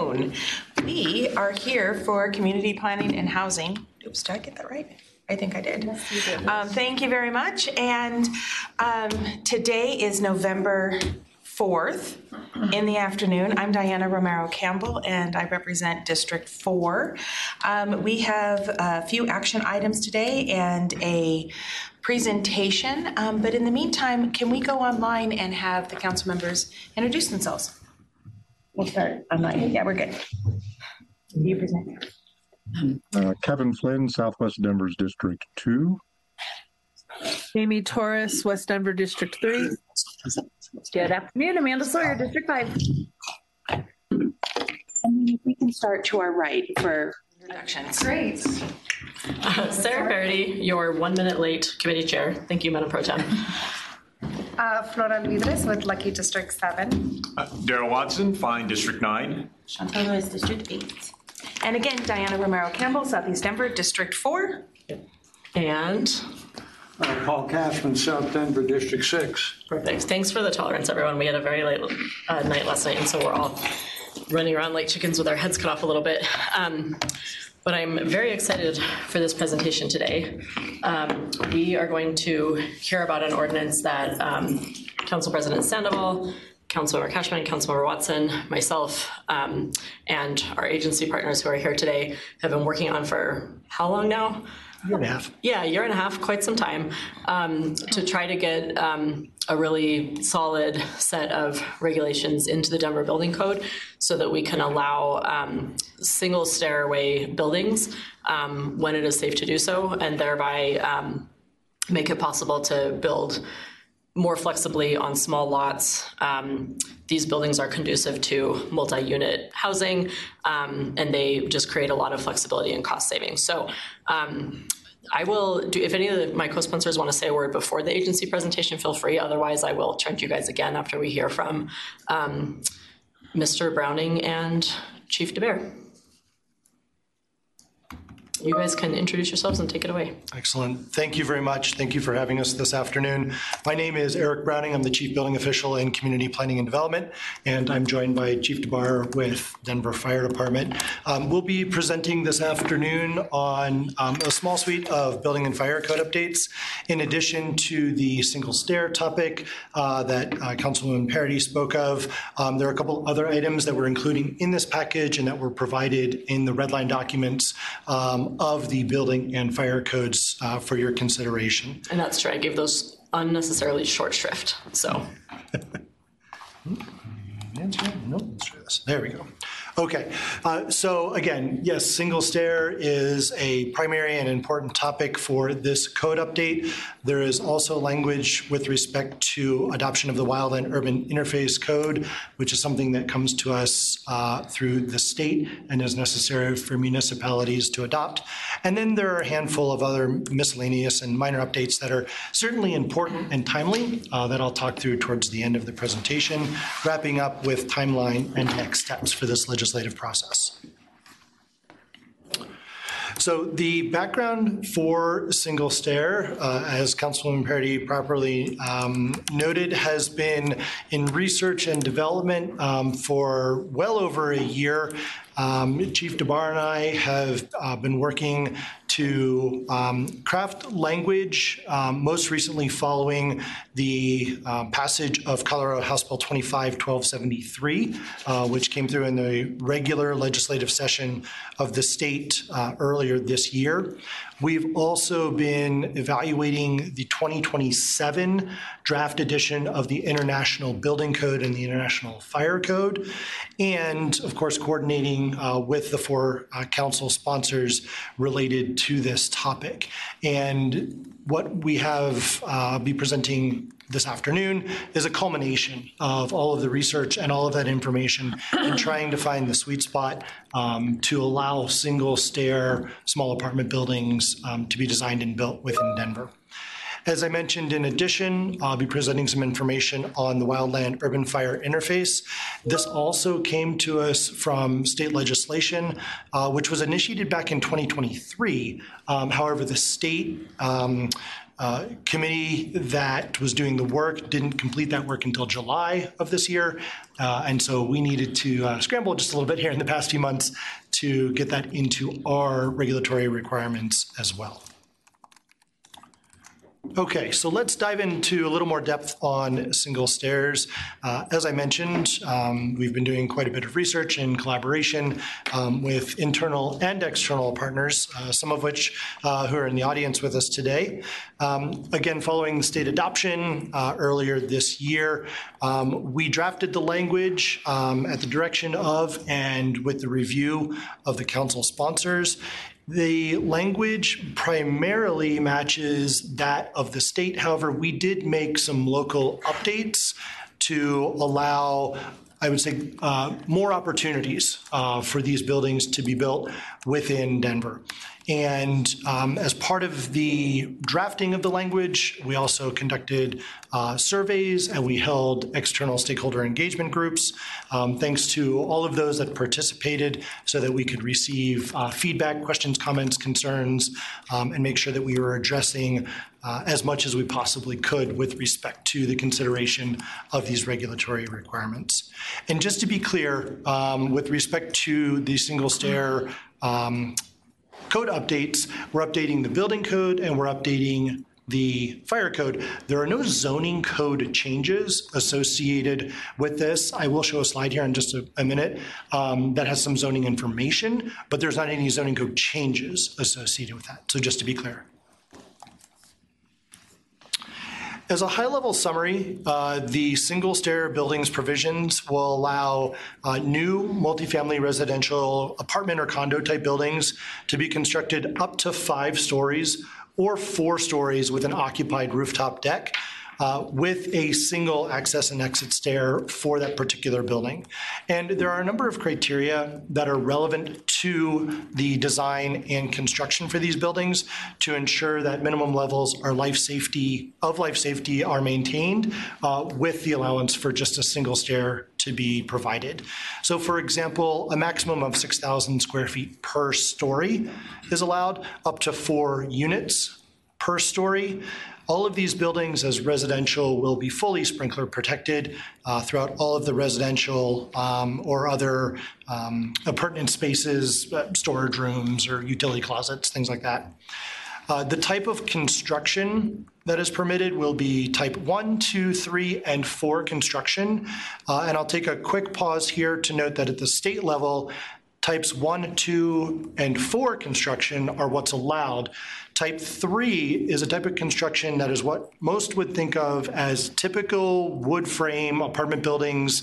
afternoon. We are here for community planning and housing. Oops, did I get that right? I think I did. Yes, you did. Thank you very much. And today is November 4th in the afternoon. I'm Diana Romero Campbell, and I represent District 4. We have a few action items today and a presentation, but in the meantime, can we go online and have the council members introduce themselves? We'll start online. Yeah, we're good. You present. Kevin Flynn, Southwest Denver's District 2. Amy Torres, West Denver District 3. Good afternoon, Amanda Sawyer, District 5. And we can start to our right for introductions. Great. Sarah Verity, your 1 minute late committee chair. Thank you, Madam Pro Tem. Flora Lidres with Lucky District 7. Daryl Watson, Fine District 9. Chantal Lewis, District 8. And again, Diana Romero Campbell, Southeast Denver, District 4. And Paul Cashman, South Denver, District 6. perfect. Thanks for the tolerance, everyone. We had a very late night last night, and so we're all running around like chickens with our heads cut off a little bit. But I'm very excited for this presentation today. We are going to hear about an ordinance that Council President Sandoval, Councilmember Cashman, Councilmember Watson, myself, and our agency partners who are here today have been working on for how long now? Year and a half. Yeah, a year and a half, quite some time, to try to get a really solid set of regulations into the Denver Building Code so that we can allow single stairway buildings when it is safe to do so, and thereby make it possible to build more flexibly on small lots. These buildings are conducive to multi-unit housing, and they just create a lot of flexibility and cost savings. So I will do, if any of my co-sponsors want to say a word before the agency presentation, feel free. Otherwise, I will turn to you guys again after we hear from Mr. Browning and Chief DeBear. You guys can introduce yourselves and take it away. Excellent. Thank you very much. Thank you for having us this afternoon. My name is Eric Browning. I'm the Chief Building Official in Community Planning and Development, and I'm joined by Chief DeBar with Denver Fire Department. We'll be presenting this afternoon on a small suite of building and fire code updates, in addition to the single stair topic that Councilwoman Parity spoke of. There are a couple other items that we're including in this package and that were provided in the red line documents of the building and fire codes for your consideration. And that's true. I gave those unnecessarily short shrift. So. There we go. Okay, so again, yes, single stair is a primary and important topic for this code update. There is also language with respect to adoption of the Wildland Urban Interface Code, which is something that comes to us through the state and is necessary for municipalities to adopt. And then there are a handful of other miscellaneous and minor updates that are certainly important and timely that I'll talk through towards the end of the presentation, wrapping up with timeline and next steps for this legislative process. So the background for single stair, as Councilwoman Parity properly noted, has been in research and development for well over a year. Chief DeBar and I have been working to craft language, most recently following the passage of Colorado House Bill 25-1273, which came through in the regular legislative session of the state earlier this year. We've also been evaluating the 2027 draft edition of the International Building Code and the International Fire Code, and of course coordinating with the four council sponsors related to this topic. And what we have be presenting this afternoon is a culmination of all of the research and all of that information and trying to find the sweet spot to allow single stair small apartment buildings to be designed and built within Denver. As I mentioned, in addition, I'll be presenting some information on the Wildland Urban Fire Interface. This also came to us from state legislation, which was initiated back in 2023. However, the state committee that was doing the work didn't complete that work until July of this year. And so we needed to scramble just a little bit here in the past few months to get that into our regulatory requirements as well. Okay, so let's dive into a little more depth on single stairs. As I mentioned, we've been doing quite a bit of research and collaboration with internal and external partners, some of which who are in the audience with us today. Again, following the state adoption earlier this year, we drafted the language at the direction of and with the review of the council sponsors. The language primarily matches that of the state. However, we did make some local updates to allow, I would say, more opportunities for these buildings to be built within Denver. And as part of the drafting of the language, we also conducted surveys and we held external stakeholder engagement groups. Thanks to all of those that participated so that we could receive feedback, questions, comments, concerns, and make sure that we were addressing as much as we possibly could with respect to the consideration of these regulatory requirements. And just to be clear, with respect to the single stair code updates, we're updating the building code and we're updating the fire code. There are no zoning code changes associated with this. I will show a slide here in just a minute that has some zoning information, but there's not any zoning code changes associated with that. So just to be clear. As a high-level summary, the single-stair buildings provisions will allow new multifamily residential apartment or condo-type buildings to be constructed up to 5 stories or 4 stories with an occupied rooftop deck with a single access and exit stair for that particular building. And there are a number of criteria that are relevant to the design and construction for these buildings to ensure that minimum levels of life safety are maintained with the allowance for just a single stair to be provided. So for example, a maximum of 6,000 square feet per story is allowed, up to 4 units per story. All of these buildings as residential will be fully sprinkler protected throughout all of the residential or other appurtenant spaces, storage rooms or utility closets, things like that. The type of construction that is permitted will be type 1, 2, 3, and 4 construction. And I'll take a quick pause here to note that at the state level, types 1, 2, and 4 construction are what's allowed. Type 3 is a type of construction that is what most would think of as typical wood frame apartment buildings,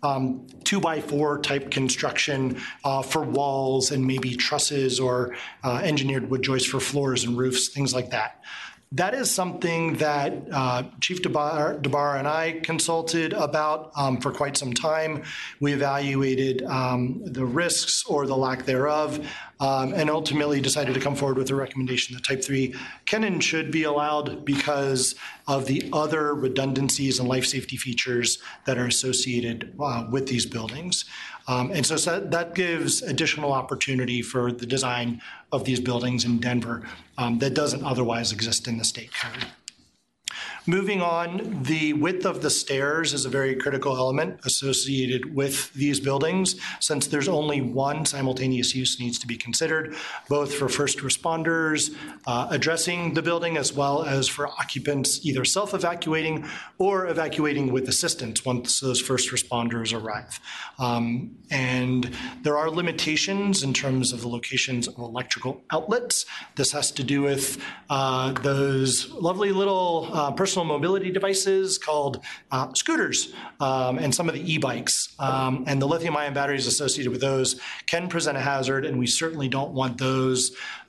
2x4 type construction for walls and maybe trusses or engineered wood joists for floors and roofs, things like that. That is something that Chief DeBar and I consulted about for quite some time. We evaluated the risks or the lack thereof, and ultimately decided to come forward with a recommendation that type 3 can and should be allowed because of the other redundancies and life safety features that are associated with these buildings. And so that gives additional opportunity for the design of these buildings in Denver that doesn't otherwise exist in the state code. Moving on, the width of the stairs is a very critical element associated with these buildings, since there's only one simultaneous use needs to be considered, both for first responders addressing the building as well as for occupants either self-evacuating or evacuating with assistance once those first responders arrive. And there are limitations in terms of the locations of electrical outlets. This has to do with those lovely little personal mobility devices called scooters and some of the e-bikes. And the lithium-ion batteries associated with those can present a hazard, and we certainly don't want those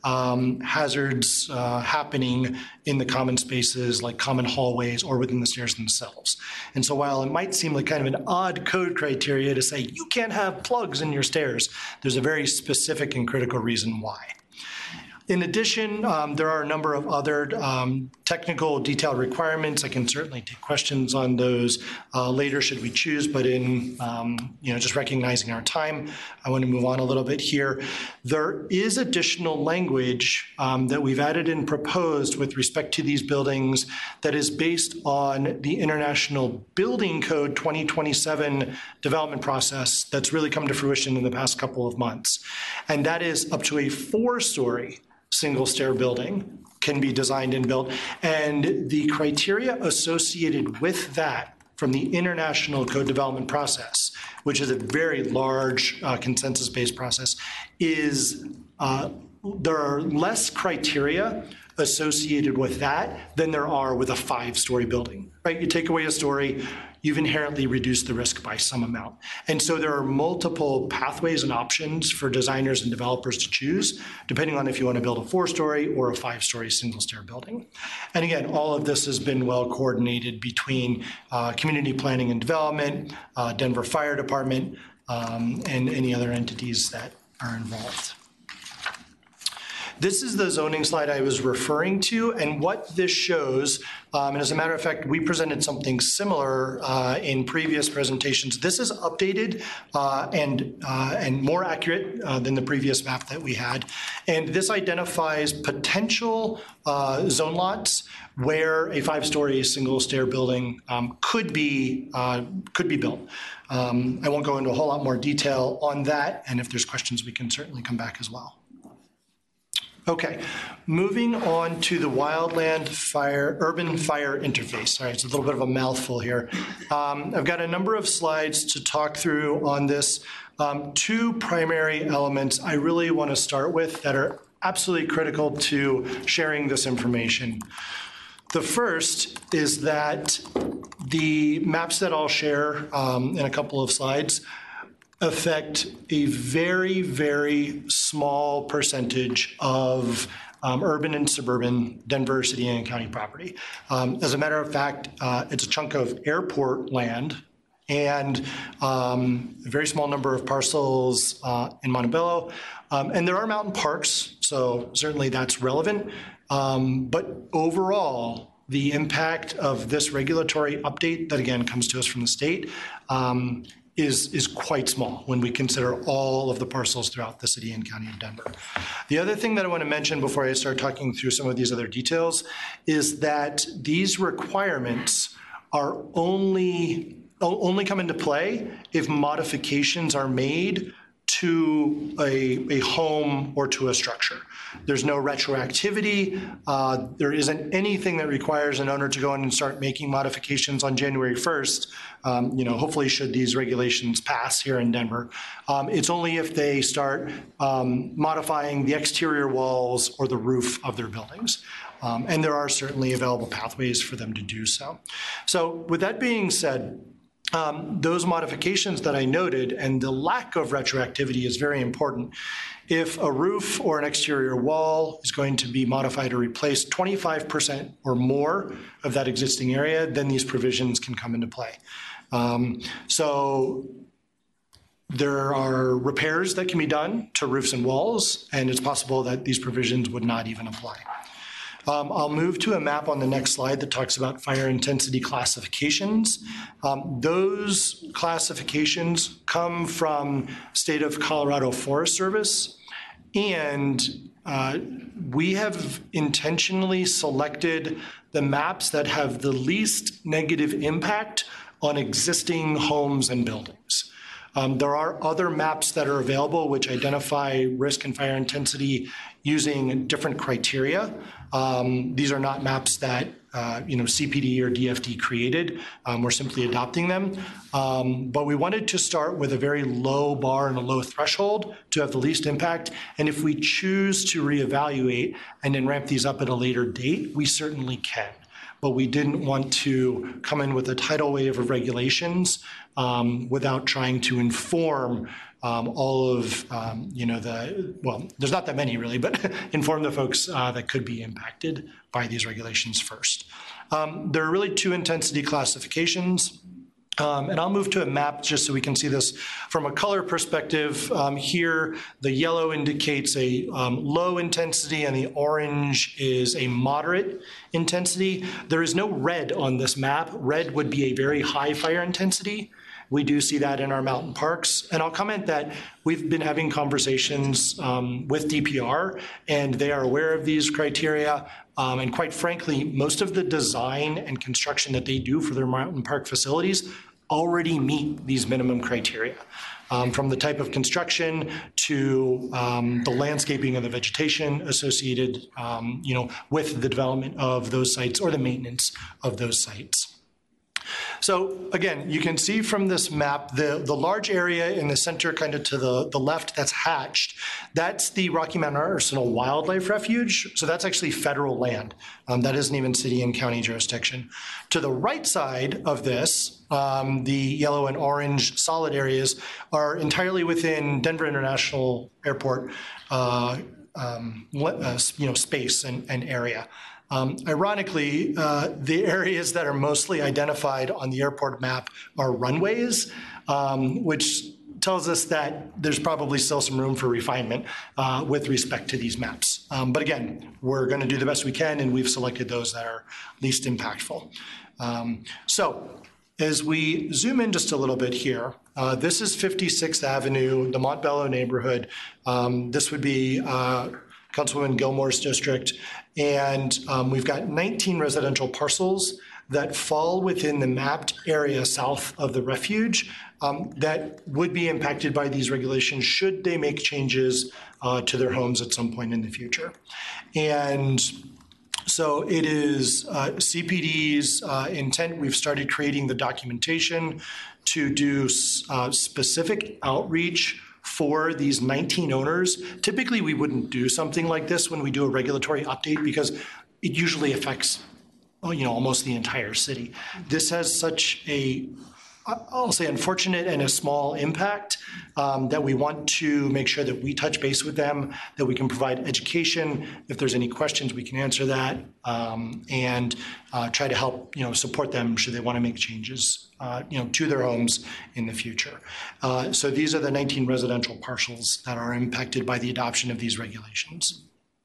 hazards happening in the common spaces like common hallways or within the stairs themselves. And so while it might seem like kind of an odd code criteria to say you can't have plugs in your stairs, there's a very specific and critical reason why. In addition, there are a number of other technical detailed requirements. I can certainly take questions on those later should we choose, but in just recognizing our time, I want to move on a little bit here. There is additional language that we've added and proposed with respect to these buildings that is based on the International Building Code 2027 development process that's really come to fruition in the past couple of months. And that is up to a 4-story single stair building can be designed and built. And the criteria associated with that from the International Code Development process, which is a very large consensus-based process, is there are less criteria associated with that than there are with a 5-story building, right? You take away a story, you've inherently reduced the risk by some amount. And so there are multiple pathways and options for designers and developers to choose, depending on if you want to build a 4-story or a 5-story single stair building. And again, all of this has been well coordinated between community planning and development, Denver Fire Department, and any other entities that are involved. This is the zoning slide I was referring to, and what this shows, and as a matter of fact, we presented something similar in previous presentations. This is updated and more accurate than the previous map that we had. And this identifies potential zone lots where a 5-story single stair building could be built. I won't go into a whole lot more detail on that, and if there's questions, we can certainly come back as well. Okay, moving on to the wildland urban fire interface. All right, it's a little bit of a mouthful here. I've got a number of slides to talk through on this. 2 primary elements I really want to start with that are absolutely critical to sharing this information. The first is that the maps that I'll share in a couple of slides affect a very, very small percentage of urban and suburban Denver city and county property. As a matter of fact, it's a chunk of airport land and a very small number of parcels in Montebello. And there are mountain parks, so certainly that's relevant. But overall, the impact of this regulatory update that again comes to us from the state is quite small when we consider all of the parcels throughout the city and county of Denver. The other thing that I want to mention before I start talking through some of these other details is that these requirements are only come into play if modifications are made to a home or to a structure. There's no retroactivity. There isn't anything that requires an owner to go in and start making modifications on January 1st, hopefully should these regulations pass here in Denver. It's only if they start modifying the exterior walls or the roof of their buildings. And there are certainly available pathways for them to do so. So with that being said, those modifications that I noted and the lack of retroactivity is very important. If a roof or an exterior wall is going to be modified or replaced 25% or more of that existing area, then these provisions can come into play. So there are repairs that can be done to roofs and walls, and it's possible that these provisions would not even apply. I'll move to a map on the next slide that talks about fire intensity classifications. Those classifications come from State of Colorado Forest Service, and we have intentionally selected the maps that have the least negative impact on existing homes and buildings. There are other maps that are available which identify risk and fire intensity using different criteria. These are not maps that CPD or DFD created. We're simply adopting them. But we wanted to start with a very low bar and a low threshold to have the least impact. And if we choose to reevaluate and then ramp these up at a later date, we certainly can. But we didn't want to come in with a tidal wave of regulations without trying to inform all of, there's not that many really, but inform the folks that could be impacted by these regulations first. There are really 2 intensity classifications. And I'll move to a map just so we can see this from a color perspective. Here, the yellow indicates a low intensity and the orange is a moderate intensity. There is no red on this map. Red would be a very high fire intensity. We do see that in our mountain parks. And I'll comment that we've been having conversations with DPR, and they are aware of these criteria. And quite frankly, most of the design and construction that they do for their mountain park facilities already meet these minimum criteria. From the type of construction to the landscaping and the vegetation associated, with the development of those sites or the maintenance of those sites. So again, you can see from this map, the large area in the center kind of to the left that's hatched, that's the Rocky Mountain Arsenal Wildlife Refuge. So that's actually federal land. That isn't even city and county jurisdiction. To the right side of this, the yellow and orange solid areas are entirely within Denver International Airport space and area. Ironically, the areas that are mostly identified on the airport map are runways, which tells us that there's probably still some room for refinement with respect to these maps. But again, we're going to do the best we can, and we've selected those that are least impactful. So as we zoom in just a little bit here, this is 56th Avenue, the Montbello neighborhood. This would be Councilwoman Gilmore's district. And we've got 19 residential parcels that fall within the mapped area south of the refuge that would be impacted by these regulations should they make changes to their homes at some point in the future. And so it is CPD's intent. We've started creating the documentation to do specific outreach for these 19 owners. Typically, we wouldn't do something like this when we do a regulatory update because it usually affects, almost the entire city. This has such a, I'll say, unfortunate and a small impact that we want to make sure that we touch base with them, that we can provide education. If there's any questions, we can answer that and try to help, support them should they want to make changes, to their homes in the future. So these are the 19 residential parcels that are impacted by the adoption of these regulations.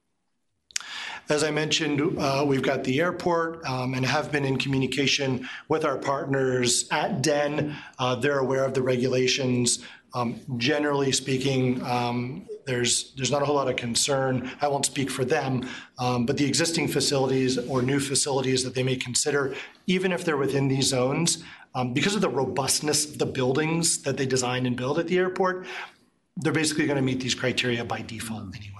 As I mentioned, we've got the airport and have been in communication with our partners at DEN. They're aware of the regulations. Generally speaking, there's not a whole lot of concern. I won't speak for them, but the existing facilities or new facilities that they may consider, even if they're within these zones, because of the robustness of the buildings that they design and build at the airport, they're basically going to meet these criteria by default anyway.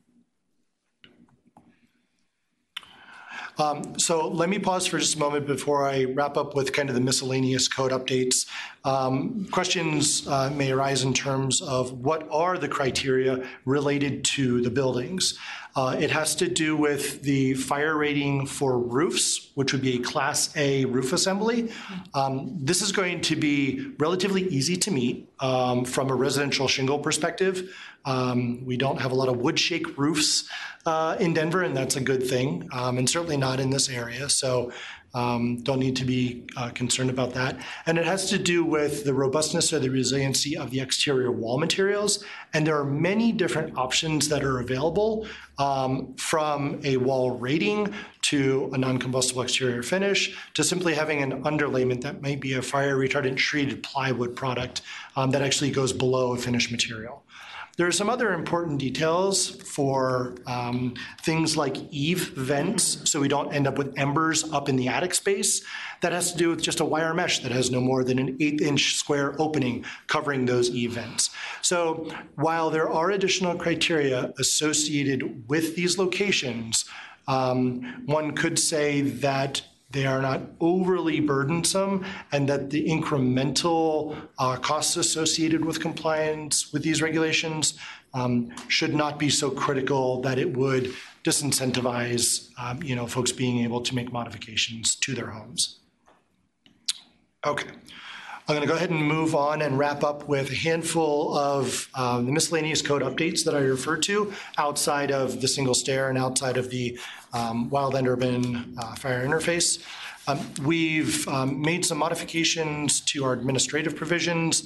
So let me pause for just a moment before I wrap up with kind of the miscellaneous code updates. Questions may arise in terms of what are the criteria related to the buildings. It has to do with the fire rating for roofs, which would be a Class A roof assembly. This is going to be relatively easy to meet from a residential shingle perspective. We don't have a lot of wood shake roofs in Denver, and that's a good thing, and certainly not in this area. So don't need to be concerned about that. And it has to do with the robustness or the resiliency of the exterior wall materials. And there are many different options that are available from a wall rating to a non-combustible exterior finish to simply having an underlayment that might be a fire retardant treated plywood product that actually goes below a finished material. There are some other important details for things like eave vents, so we don't end up with embers up in the attic space. That has to do with just a wire mesh that has no more than an 1/8-inch square opening covering those eave vents. So while there are additional criteria associated with these locations, one could say that they are not overly burdensome and that the incremental costs associated with compliance with these regulations should not be so critical that it would disincentivize folks being able to make modifications to their homes. Okay. I'm going to go ahead and move on and wrap up with a handful of the miscellaneous code updates that I referred to outside of the single stair and outside of the wild and urban fire interface. We've made some modifications to our administrative provisions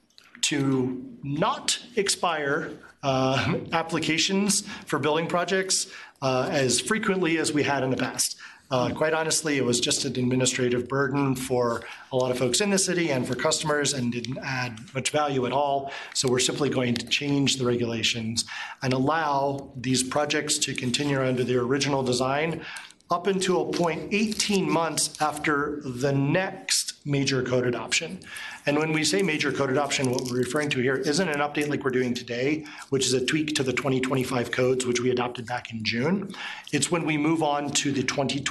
to not expire applications for building projects as frequently as we had in the past. Quite honestly, it was just an administrative burden for a lot of folks in the city and for customers and didn't add much value at all. So we're simply going to change the regulations and allow these projects to continue under their original design up until a point 18 months after the next major code adoption. And when we say major code adoption, what we're referring to here isn't an update like we're doing today, which is a tweak to the 2025 codes, which we adopted back in June. It's when we move on to the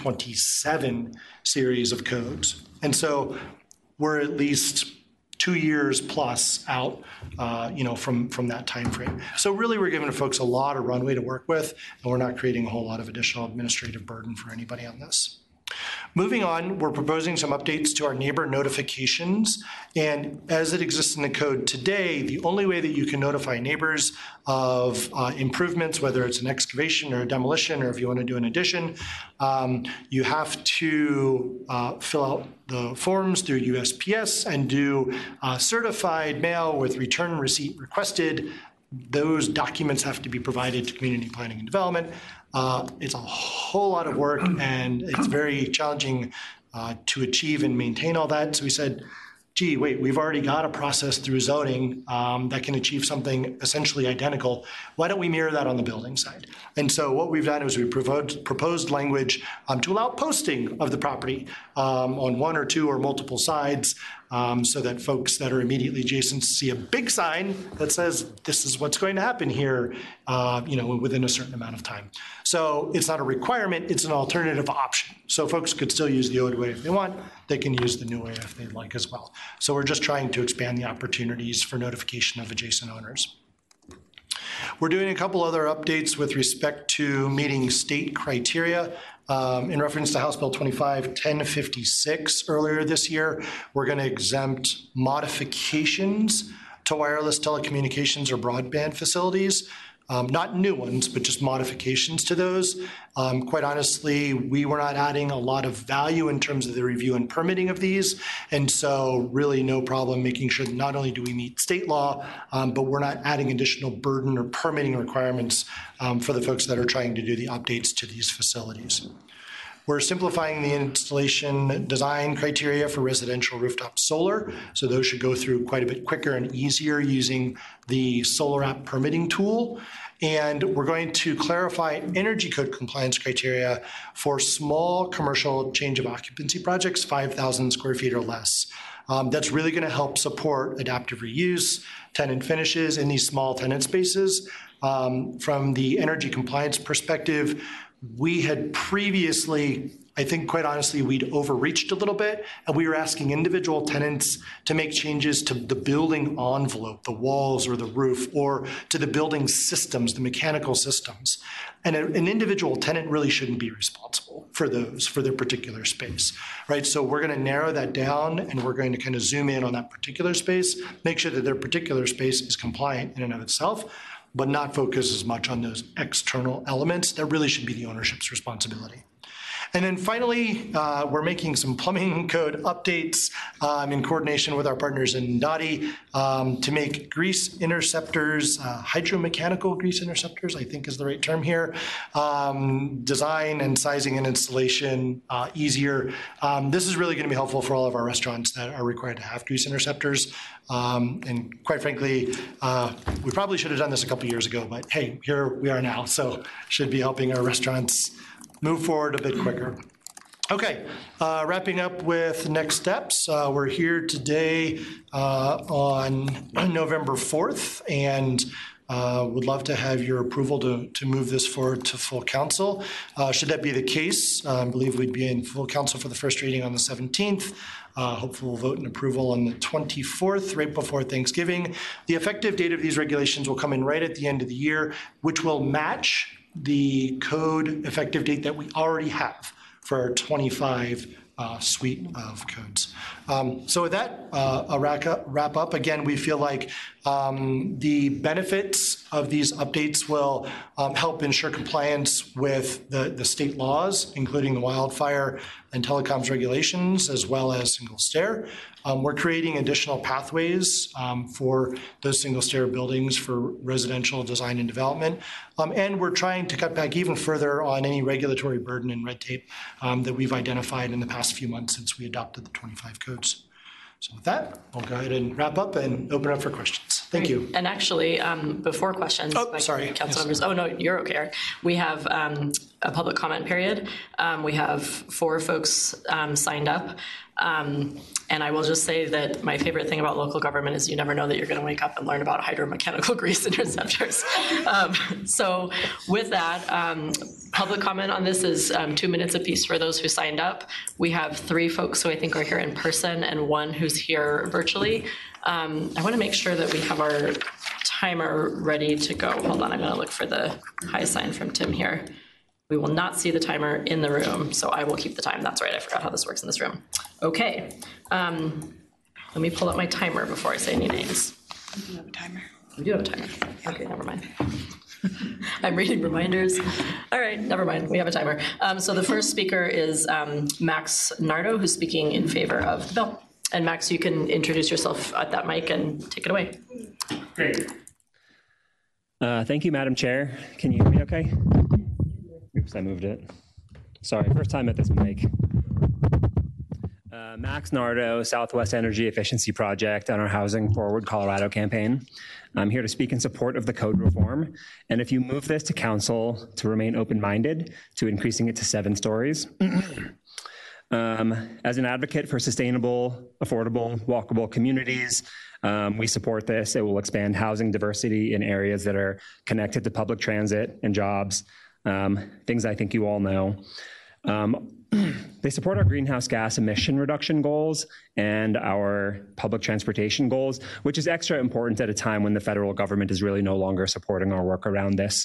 2027 series of codes. And so we're at least 2 years plus out, from that time frame. So really, we're giving folks a lot of runway to work with, and we're not creating a whole lot of additional administrative burden for anybody on this. Moving on, we're proposing some updates to our neighbor notifications. And as it exists in the code today, the only way that you can notify neighbors of improvements, whether it's an excavation or a demolition, or if you want to do an addition, you have to fill out the forms through USPS and do certified mail with return receipt requested. Those documents have to be provided to Community Planning and Development. It's a whole lot of work, and it's very challenging to achieve and maintain all that. So we said, gee, wait, we've already got a process through zoning that can achieve something essentially identical. Why don't we mirror that on the building side? And so what we've done is we proposed language to allow posting of the property on one or two or multiple sides, so that folks that are immediately adjacent see a big sign that says this is what's going to happen here, within a certain amount of time. So it's not a requirement, it's an alternative option. So folks could still use the old way if they want, they can use the new way if they'd like as well. So we're just trying to expand the opportunities for notification of adjacent owners. We're doing a couple other updates with respect to meeting state criteria. In reference to House Bill 25-1056 earlier this year, we're going to exempt modifications to wireless telecommunications or broadband facilities. Not new ones, but just modifications to those. Quite honestly, we were not adding a lot of value in terms of the review and permitting of these. And so really no problem making sure that not only do we meet state law, but we're not adding additional burden or permitting requirements for the folks that are trying to do the updates to these facilities. We're simplifying the installation design criteria for residential rooftop solar. So those should go through quite a bit quicker and easier using the Solar App permitting tool. And we're going to clarify energy code compliance criteria for small commercial change of occupancy projects, 5,000 square feet or less. That's really going to help support adaptive reuse, tenant finishes in these small tenant spaces. From the energy compliance perspective, we had previously, I think quite honestly, we'd overreached a little bit, and we were asking individual tenants to make changes to the building envelope, the walls or the roof, or to the building systems, the mechanical systems. And an individual tenant really shouldn't be responsible for those, for their particular space, right? So we're going to narrow that down, and we're going to kind of zoom in on that particular space, make sure that their particular space is compliant in and of itself, but not focus as much on those external elements that really should be the ownership's responsibility. And then finally, we're making some plumbing code updates in coordination with our partners in Dottie to make grease interceptors, hydromechanical grease interceptors, I think is the right term here, design and sizing and installation easier. This is really going to be helpful for all of our restaurants that are required to have grease interceptors. And quite frankly, we probably should have done this a couple years ago, but hey, here we are now. So should be helping our restaurants move forward a bit quicker. Okay, wrapping up with next steps. We're here today on November 4th, and would love to have your approval to move this forward to full council. Should that be the case, I believe we'd be in full council for the first reading on the 17th. Hopefully we'll vote and approval on the 24th, right before Thanksgiving. The effective date of these regulations will come in right at the end of the year, which will match the code effective date that we already have for our 25 suite of codes. So with that, I'll wrap up. Again, we feel like the benefits of these updates will help ensure compliance with the state laws, including the wildfire and telecoms regulations, as well as single stair. We're creating additional pathways for those single stair buildings for residential design and development. And we're trying to cut back even further on any regulatory burden and red tape that we've identified in the past few months since we adopted the 25 codes. So with that, I'll go ahead and wrap up and open up for questions. Thank you. And actually, before questions, sorry. Council members. Oh, no, you're okay, Eric. We have a public comment period. We have 4 folks signed up. And I will just say that my favorite thing about local government is you never know that you're going to wake up and learn about hydromechanical grease interceptors. So with that, public comment on this is 2 minutes apiece for those who signed up. We have 3 folks who I think are here in person and 1 who's here virtually. I want to make sure that we have our timer ready to go. Hold on, I'm going to look for the high sign from Tim here. We will not see the timer in the room, so I will keep the time. That's right, I forgot how this works in this room. Okay, let me pull up my timer before I say any names. We do have a timer. We do have a timer. Okay, never mind. I'm reading reminders. All right, never mind, we have a timer. So the first speaker is Max Nardo, who's speaking in favor of the bill. And Max, you can introduce yourself at that mic and take it away. Great. Thank you, Madam Chair. Can you hear me okay? Oops, I moved it. Sorry, first time at this mic. Max Nardo, Southwest Energy Efficiency Project on our Housing Forward Colorado campaign. I'm here to speak in support of the code reform. And if you move this to council to remain open-minded to increasing it to 7 stories, as an advocate for sustainable, affordable, walkable communities, we support this. It will expand housing diversity in areas that are connected to public transit and jobs, things I think you all know. They support our greenhouse gas emission reduction goals and our public transportation goals, which is extra important at a time when the federal government is really no longer supporting our work around this.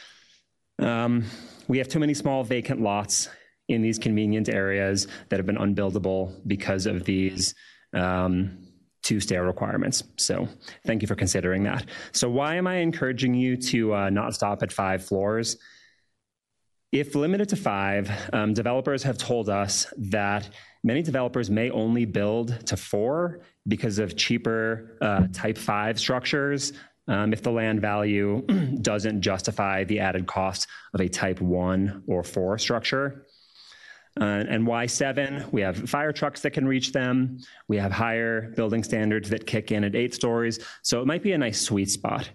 We have too many small vacant lots in these convenient areas that have been unbuildable because of these 2-stair requirements. So thank you for considering that. So why am I encouraging you to not stop at 5 floors? If limited to 5, developers have told us that many developers may only build to 4 because of cheaper type 5 structures if the land value doesn't justify the added cost of a type 1 or 4 structure. And why 7? We have fire trucks that can reach them. We have higher building standards that kick in at 8 stories. So it might be a nice sweet spot.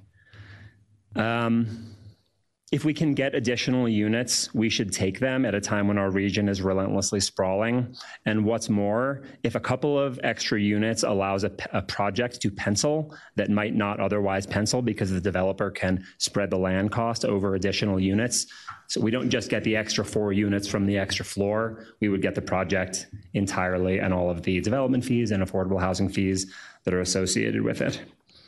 If we can get additional units, we should take them at a time when our region is relentlessly sprawling. And what's more, if a couple of extra units allows a project to pencil that might not otherwise pencil because the developer can spread the land cost over additional units, so we don't just get the extra 4 units from the extra floor, we would get the project entirely and all of the development fees and affordable housing fees that are associated with it.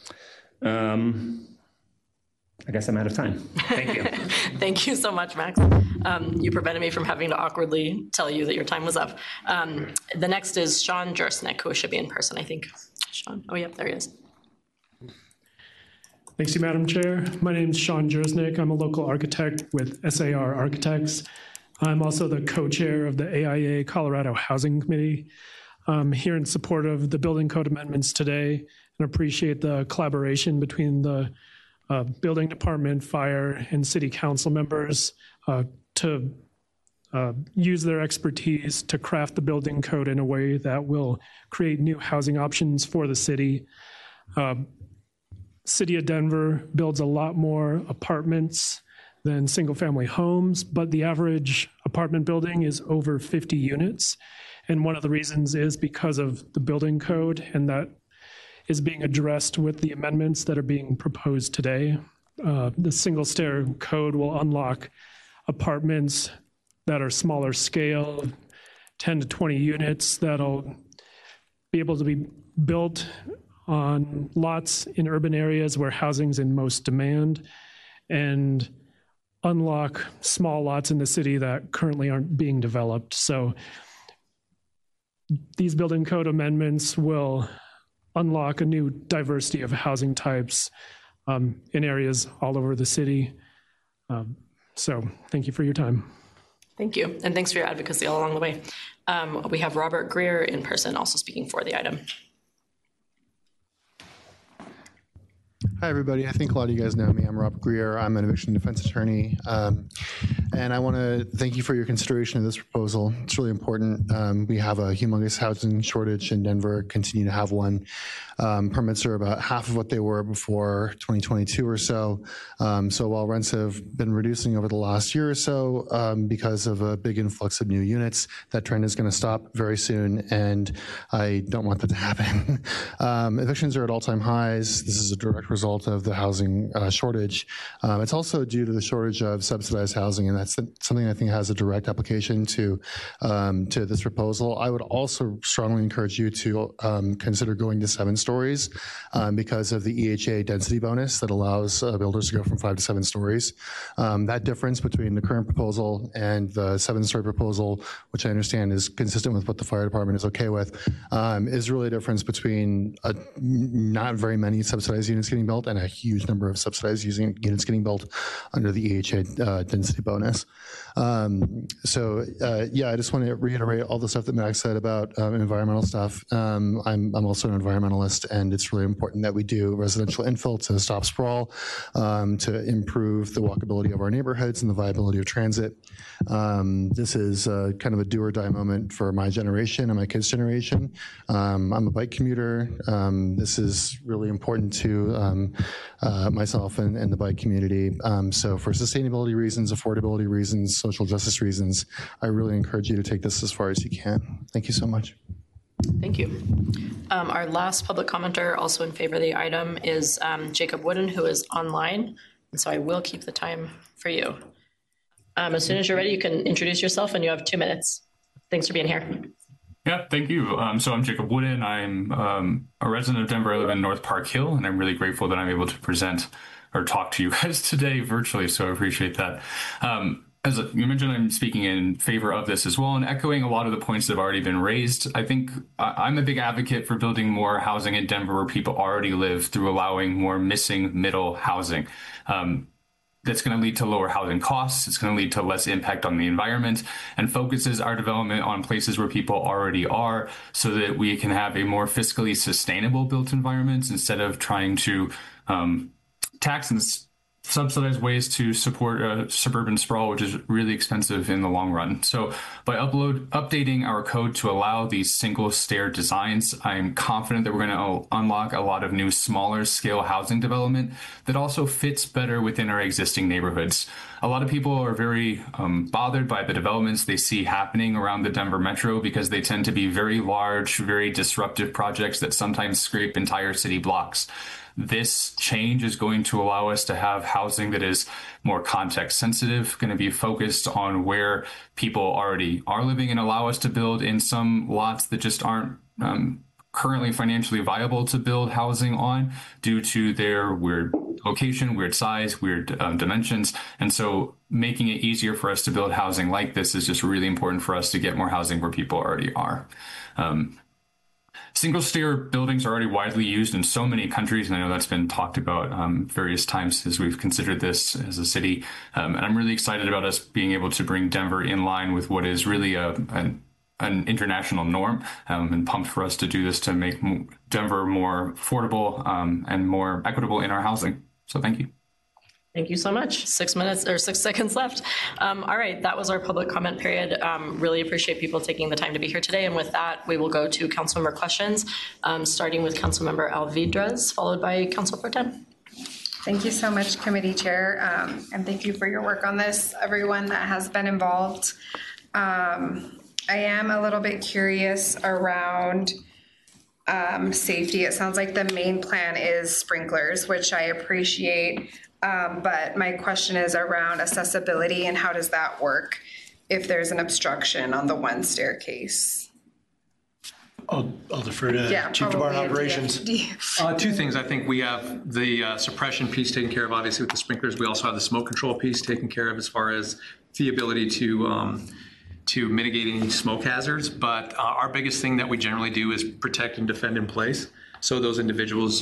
I guess I'm out of time. Thank you. Thank you so much, Max. You prevented me from having to awkwardly tell you that your time was up. The next is Sean Jersnick, who should be in person, I think. Sean, oh, yep, there he is. Thanks you, Madam Chair. My name is Sean Jersnick. I'm a local architect with SAR Architects. I'm also the co-chair of the AIA Colorado Housing Committee. I'm here in support of the building code amendments today and appreciate the collaboration between the building department, fire, and city council members to use their expertise to craft the building code in a way that will create new housing options for the city. City of Denver builds a lot more apartments than single-family homes, but the average apartment building is over 50 units. And one of the reasons is because of the building code, and that is being addressed with the amendments that are being proposed today. The single-stair code will unlock apartments that are smaller scale, 10 to 20 units, that'll be able to be built on lots in urban areas where housing's in most demand, and unlock small lots in the city that currently aren't being developed. So these building code amendments will unlock a new diversity of housing types in areas all over the city. So thank you for your time. Thank you, and thanks for your advocacy all along the way. We have Robert Greer in person also speaking for the item. Hi, everybody. I think a lot of you guys know me. I'm Rob Greer. I'm an eviction defense attorney. And I want to thank you for your consideration of this proposal. It's really important. We have a humongous housing shortage in Denver, continue to have one. Permits are about half of what they were before 2022 or so. So while rents have been reducing over the last year or so because of a big influx of new units, that trend is going to stop very soon, and I don't want that to happen. Evictions are at all-time highs. This is a direct result of the housing shortage. It's also due to the shortage of subsidized housing, and that's something I think has a direct application to this proposal. I would also strongly encourage you to consider going to 7 stories because of the EHA density bonus that allows builders to go from 5 to 7 stories. That difference between the current proposal and the 7-story proposal, which I understand is consistent with what the fire department is okay with, is really a difference between not very many subsidized units getting built and a huge number of subsidized units getting built under the EHA density bonus. Yeah, I just want to reiterate all the stuff that Max said about environmental stuff. I'm also an environmentalist, and it's really important that we do residential infill to stop sprawl, to improve the walkability of our neighborhoods and the viability of transit. This is kind of a do or die moment for my generation and my kids' generation. I'm a bike commuter. This is really important to myself and the bike community. So for sustainability reasons, affordability reasons, social justice reasons, I really encourage you to take this as far as you can. Thank you so much. Thank you. Our last public commenter also in favor of the item is Jacob Wooden, who is online. And so I will keep the time for you. As soon as you're ready, you can introduce yourself, and you have 2 minutes. Thanks for being here. Yeah, thank you. So I'm Jacob Wooden. I'm a resident of Denver. I live in North Park Hill, and I'm really grateful that I'm able to present or talk to you guys today virtually. So I appreciate that. As you mentioned, I'm speaking in favor of this as well, and echoing a lot of the points that have already been raised. I think I'm a big advocate for building more housing in Denver where people already live through allowing more missing middle housing. That's going to lead to lower housing costs. It's going to lead to less impact on the environment, and focuses our development on places where people already are, so that we can have a more fiscally sustainable built environment instead of trying to tax and subsidize ways to support suburban sprawl, which is really expensive in the long run. So by updating our code to allow these single stair designs, I'm confident that we're going to unlock a lot of new smaller scale housing development that also fits better within our existing neighborhoods. A lot of people are very bothered by the developments they see happening around the Denver metro because they tend to be very large, very disruptive projects that sometimes scrape entire city blocks. This change is going to allow us to have housing that is more context sensitive, going to be focused on where people already are living, and allow us to build in some lots that just aren't currently financially viable to build housing on due to their weird location, weird size, weird dimensions. And so making it easier for us to build housing like this is just really important for us to get more housing where people already are. Single stair buildings are already widely used in so many countries, and I know that's been talked about various times as we've considered this as a city. And I'm really excited about us being able to bring Denver in line with what is really an international norm, and pumped for us to do this to make Denver more affordable and more equitable in our housing. So thank you. Thank you so much. 6 minutes or 6 seconds left. All right, that was our public comment period. Really appreciate people taking the time to be here today. And with that, we will go to council member questions, starting with Councilmember Alvidrez, followed by Council Pro Tem. Thank you so much, Committee Chair, and thank you for your work on this, everyone that has been involved. I am a little bit curious around safety. It sounds like the main plan is sprinklers, which I appreciate. But my question is around accessibility, and how does that work if there's an obstruction on the one staircase? I'll defer to Chief Department Operations. 2 things. I think we have the suppression piece taken care of, obviously, with the sprinklers. We also have the smoke control piece taken care of as far as the ability to mitigate any smoke hazards. But our biggest thing that we generally do is protect and defend in place. So those individuals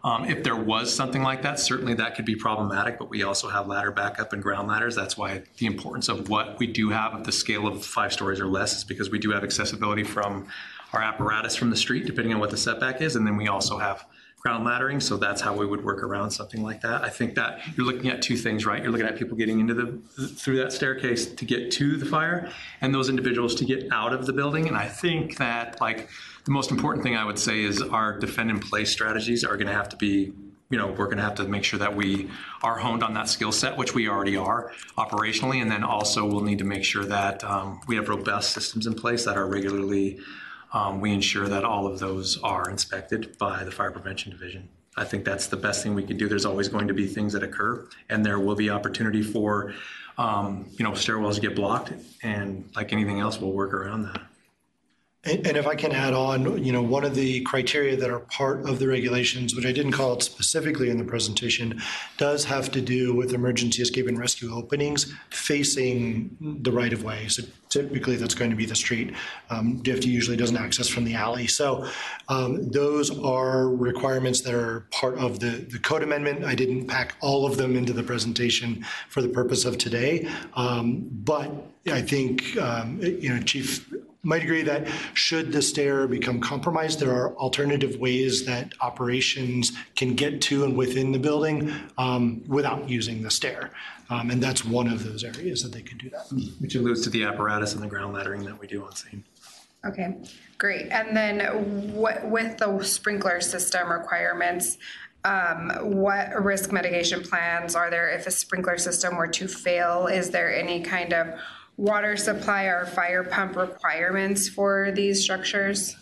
If there was something like that, certainly that could be problematic, but we also have ladder backup and ground ladders. That's why the importance of what we do have at the scale of 5 stories or less is because we do have accessibility from our apparatus from the street, depending on what the setback is. And then we also have ground laddering. So that's how we would work around something like that. I think that you're looking at 2 things, right? You're looking at people getting into through that staircase to get to the fire and those individuals to get out of the building. And I think that like the most important thing I would say is our defend in place strategies are going to have to be, we're going to have to make sure that we are honed on that skill set, which we already are operationally. And then also we'll need to make sure that we have robust systems in place that are regularly, we ensure that all of those are inspected by the Fire Prevention Division. I think that's the best thing we can do. There's always going to be things that occur, and there will be opportunity for, stairwells to get blocked. And like anything else, we'll work around that. And if I can add on, one of the criteria that are part of the regulations, which I didn't call it specifically in the presentation, does have to do with emergency escape and rescue openings facing the right of way. So typically that's going to be the street. DFD usually doesn't access from the alley. So those are requirements that are part of the code amendment. I didn't pack all of them into the presentation for the purpose of today. But I think, Chief might agree that should the stair become compromised, there are alternative ways that operations can get to and within the building without using the stair. And that's one of those areas that they could do that. Which alludes to the apparatus and the ground laddering that we do on scene. Okay, great. And then with the sprinkler system requirements, what risk mitigation plans are there if a sprinkler system were to fail? Is there any kind of water supply or fire pump requirements for these structures?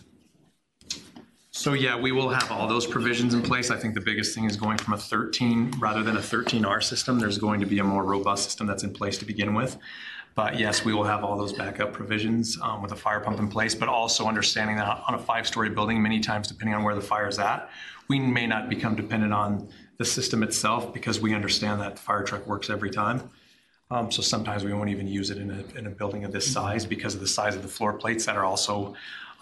So yeah, we will have all those provisions in place. I think the biggest thing is going from a 13 rather than a 13R system. There's going to be a more robust system that's in place to begin with. But yes, we will have all those backup provisions with a fire pump in place, but also understanding that on a 5-story building, many times depending on where the fire is at, we may not become dependent on the system itself because we understand that the fire truck works every time. So sometimes we won't even use it in a building of this size because of the size of the floor plates that are also,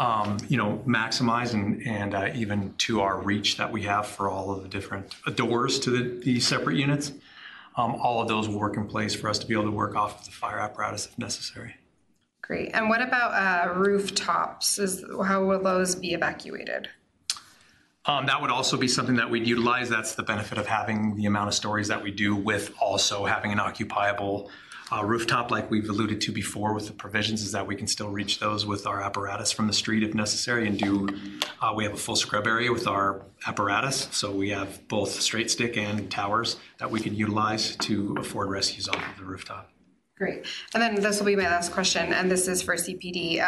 maximized and even to our reach that we have for all of the different doors to the separate units. All of those will work in place for us to be able to work off of the fire apparatus if necessary. Great. And what about rooftops? How will those be evacuated? That would also be something that we'd utilize. That's the benefit of having the amount of stories that we do with also having an occupiable rooftop like we've alluded to before with the provisions is that we can still reach those with our apparatus from the street if necessary and we have a full scrub area with our apparatus. So we have both straight stick and towers that we can utilize to afford rescues off of the rooftop. Great. And then this will be my last question, and this is for CPD.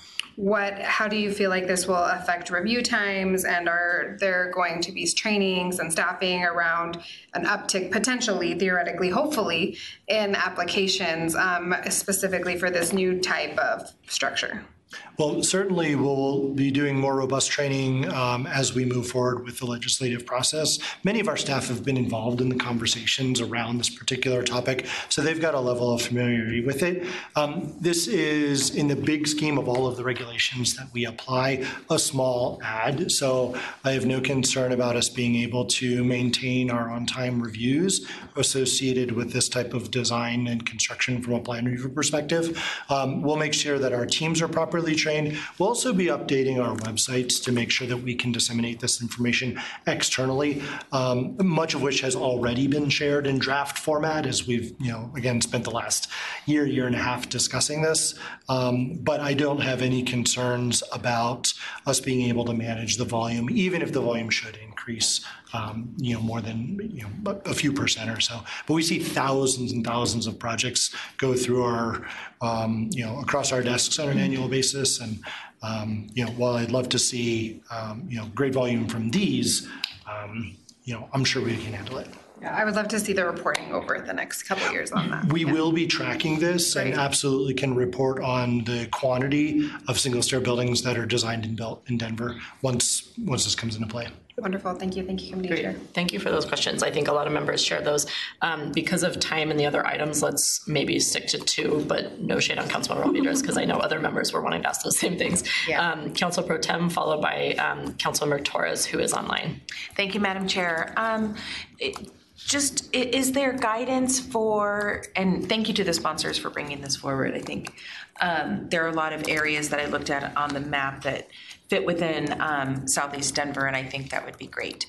How do you feel like this will affect review times, and are there going to be trainings and staffing around an uptick, potentially, theoretically, hopefully, in applications specifically for this new type of structure? Well, certainly we'll be doing more robust training as we move forward with the legislative process. Many of our staff have been involved in the conversations around this particular topic, so they've got a level of familiarity with it. This is, in the big scheme of all of the regulations that we apply, a small add. So I have no concern about us being able to maintain our on-time reviews associated with this type of design and construction from a plan review perspective. We'll make sure that our teams are properly trained. We'll also be updating our websites to make sure that we can disseminate this information externally, much of which has already been shared in draft format as we've, again, spent the last year and a half discussing this. But I don't have any concerns about us being able to manage the volume, even if the volume should increase, more than, a few percent or so. But we see thousands and thousands of projects go through our, across our desks on an annual basis. And, while I'd love to see, great volume from these, I'm sure we can handle it. Yeah, I would love to see the reporting over the next couple of years on that. We will be tracking this and absolutely can report on the quantity of single stair buildings that are designed and built in Denver once this comes into play. Wonderful. Thank you, Committee Chair. Thank you for those questions. I think a lot of members share those. Because of time and the other items, let's maybe stick to 2, but no shade on Councilmember Alvidrez, because I know other members were wanting to ask those same things. Yeah. Council Pro Tem, followed by Councilmember Torres, who is online. Thank you, Madam Chair. Is there guidance for, and thank you to the sponsors for bringing this forward. I think there are a lot of areas that I looked at on the map that fit within Southeast Denver, and I think that would be great.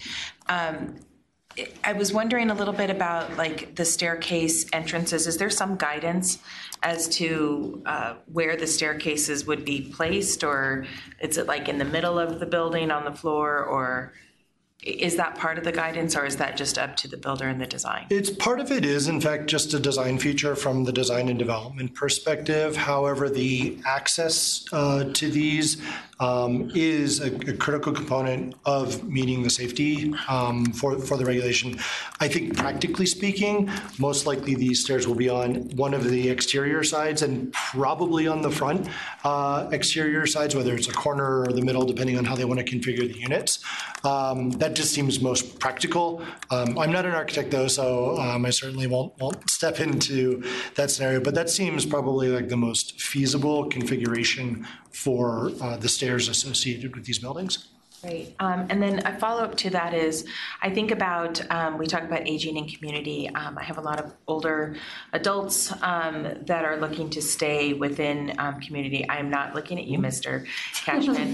I was wondering a little bit about like the staircase entrances. Is there some guidance as to where the staircases would be placed, or is it like in the middle of the building on the floor, or is that part of the guidance, or is that just up to the builder and the design? It's part of it is, in fact, just a design feature from the design and development perspective. However, the access to these is a critical component of meeting the safety for the regulation. I think practically speaking, most likely these stairs will be on one of the exterior sides and probably on the front exterior sides, whether it's a corner or the middle, depending on how they want to configure the units. That just seems most practical. I'm not an architect though, so I certainly won't step into that scenario, but that seems probably like the most feasible configuration for the stairs associated with these buildings. Right. And then a follow-up to that is, I think about, we talk about aging in community. I have a lot of older adults that are looking to stay within community. I am not looking at you, Mr. Cashman.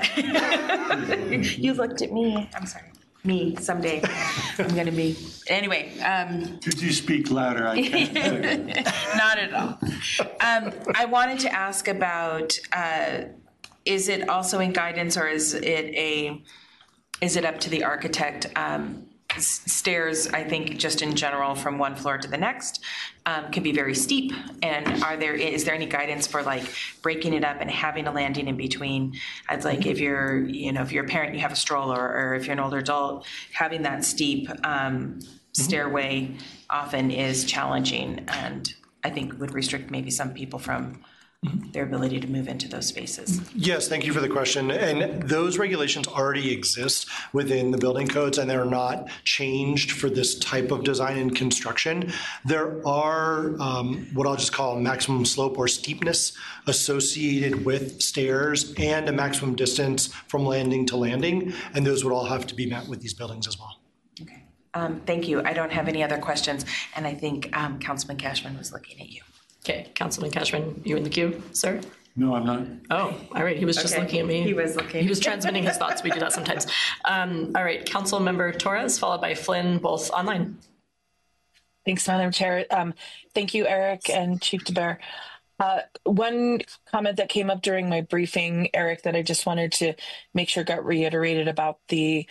You looked at me. I'm sorry. Me, someday. I'm going to be. Anyway. Could you speak louder? I can't. Not at all. I wanted to ask about, is it also in guidance, or is it up to the architect? Stairs, I think, just in general, from one floor to the next, can be very steep. And is there any guidance for like breaking it up and having a landing in between? It's like if you're a parent, you have a stroller, or if you're an older adult, having that steep stairway often is challenging, and I think would restrict maybe some people from their ability to move into those spaces. Yes, thank you for the question. And those regulations already exist within the building codes, and they're not changed for this type of design and construction. There are what I'll just call maximum slope or steepness associated with stairs and a maximum distance from landing to landing, and those would all have to be met with these buildings as well. Okay. Thank you. I don't have any other questions, and I think Councilman Cashman was looking at you. Okay, Councilman Cashman, you in the queue, sir? No, I'm not. Oh, all right. He was just looking at me. He was looking. He was transmitting his thoughts. We do that sometimes. All right, Councilmember Torres, followed by Flynn, both online. Thanks, Madam Chair. Thank you, Eric and Chief DeBear. One comment that came up during my briefing, Eric, that I just wanted to make sure got reiterated about the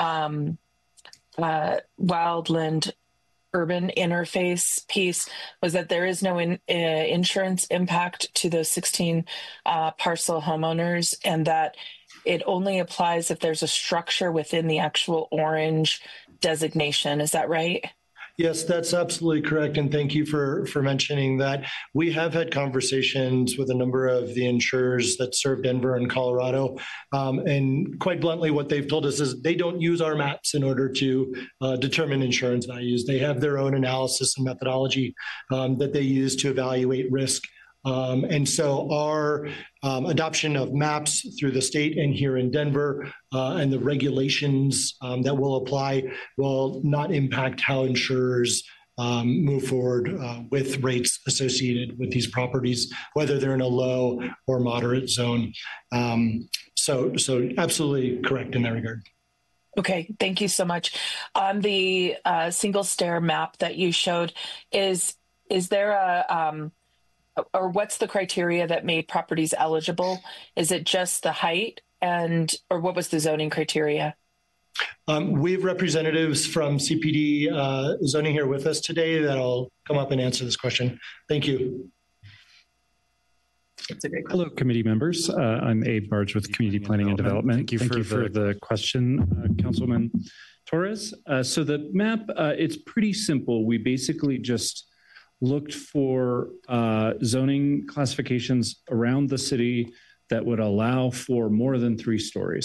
wildland urban interface piece was that there is no insurance impact to those 16 parcel homeowners, and that it only applies if there's a structure within the actual orange designation. Is that right? Yes, that's absolutely correct. And thank you for mentioning that. We have had conversations with a number of the insurers that serve Denver and Colorado. And quite bluntly, what they've told us is they don't use our maps in order to determine insurance values. They have their own analysis and methodology that they use to evaluate risk. And so our adoption of maps through the state and here in Denver and the regulations that will apply will not impact how insurers move forward with rates associated with these properties, whether they're in a low or moderate zone. So absolutely correct in that regard. Okay, thank you so much. On the single stair map that you showed, is there a or what's the criteria that made properties eligible? Is it just the height, or what was the zoning criteria? We have representatives from CPD zoning here with us today that'll come up and answer this question. Thank you. It's a great question. Hello, committee members. I'm Abe Barge with Community Planning and Development. Thank you for the question, Councilman Torres. So the map, it's pretty simple. We basically just looked for zoning classifications around the city that would allow for more than 3 stories.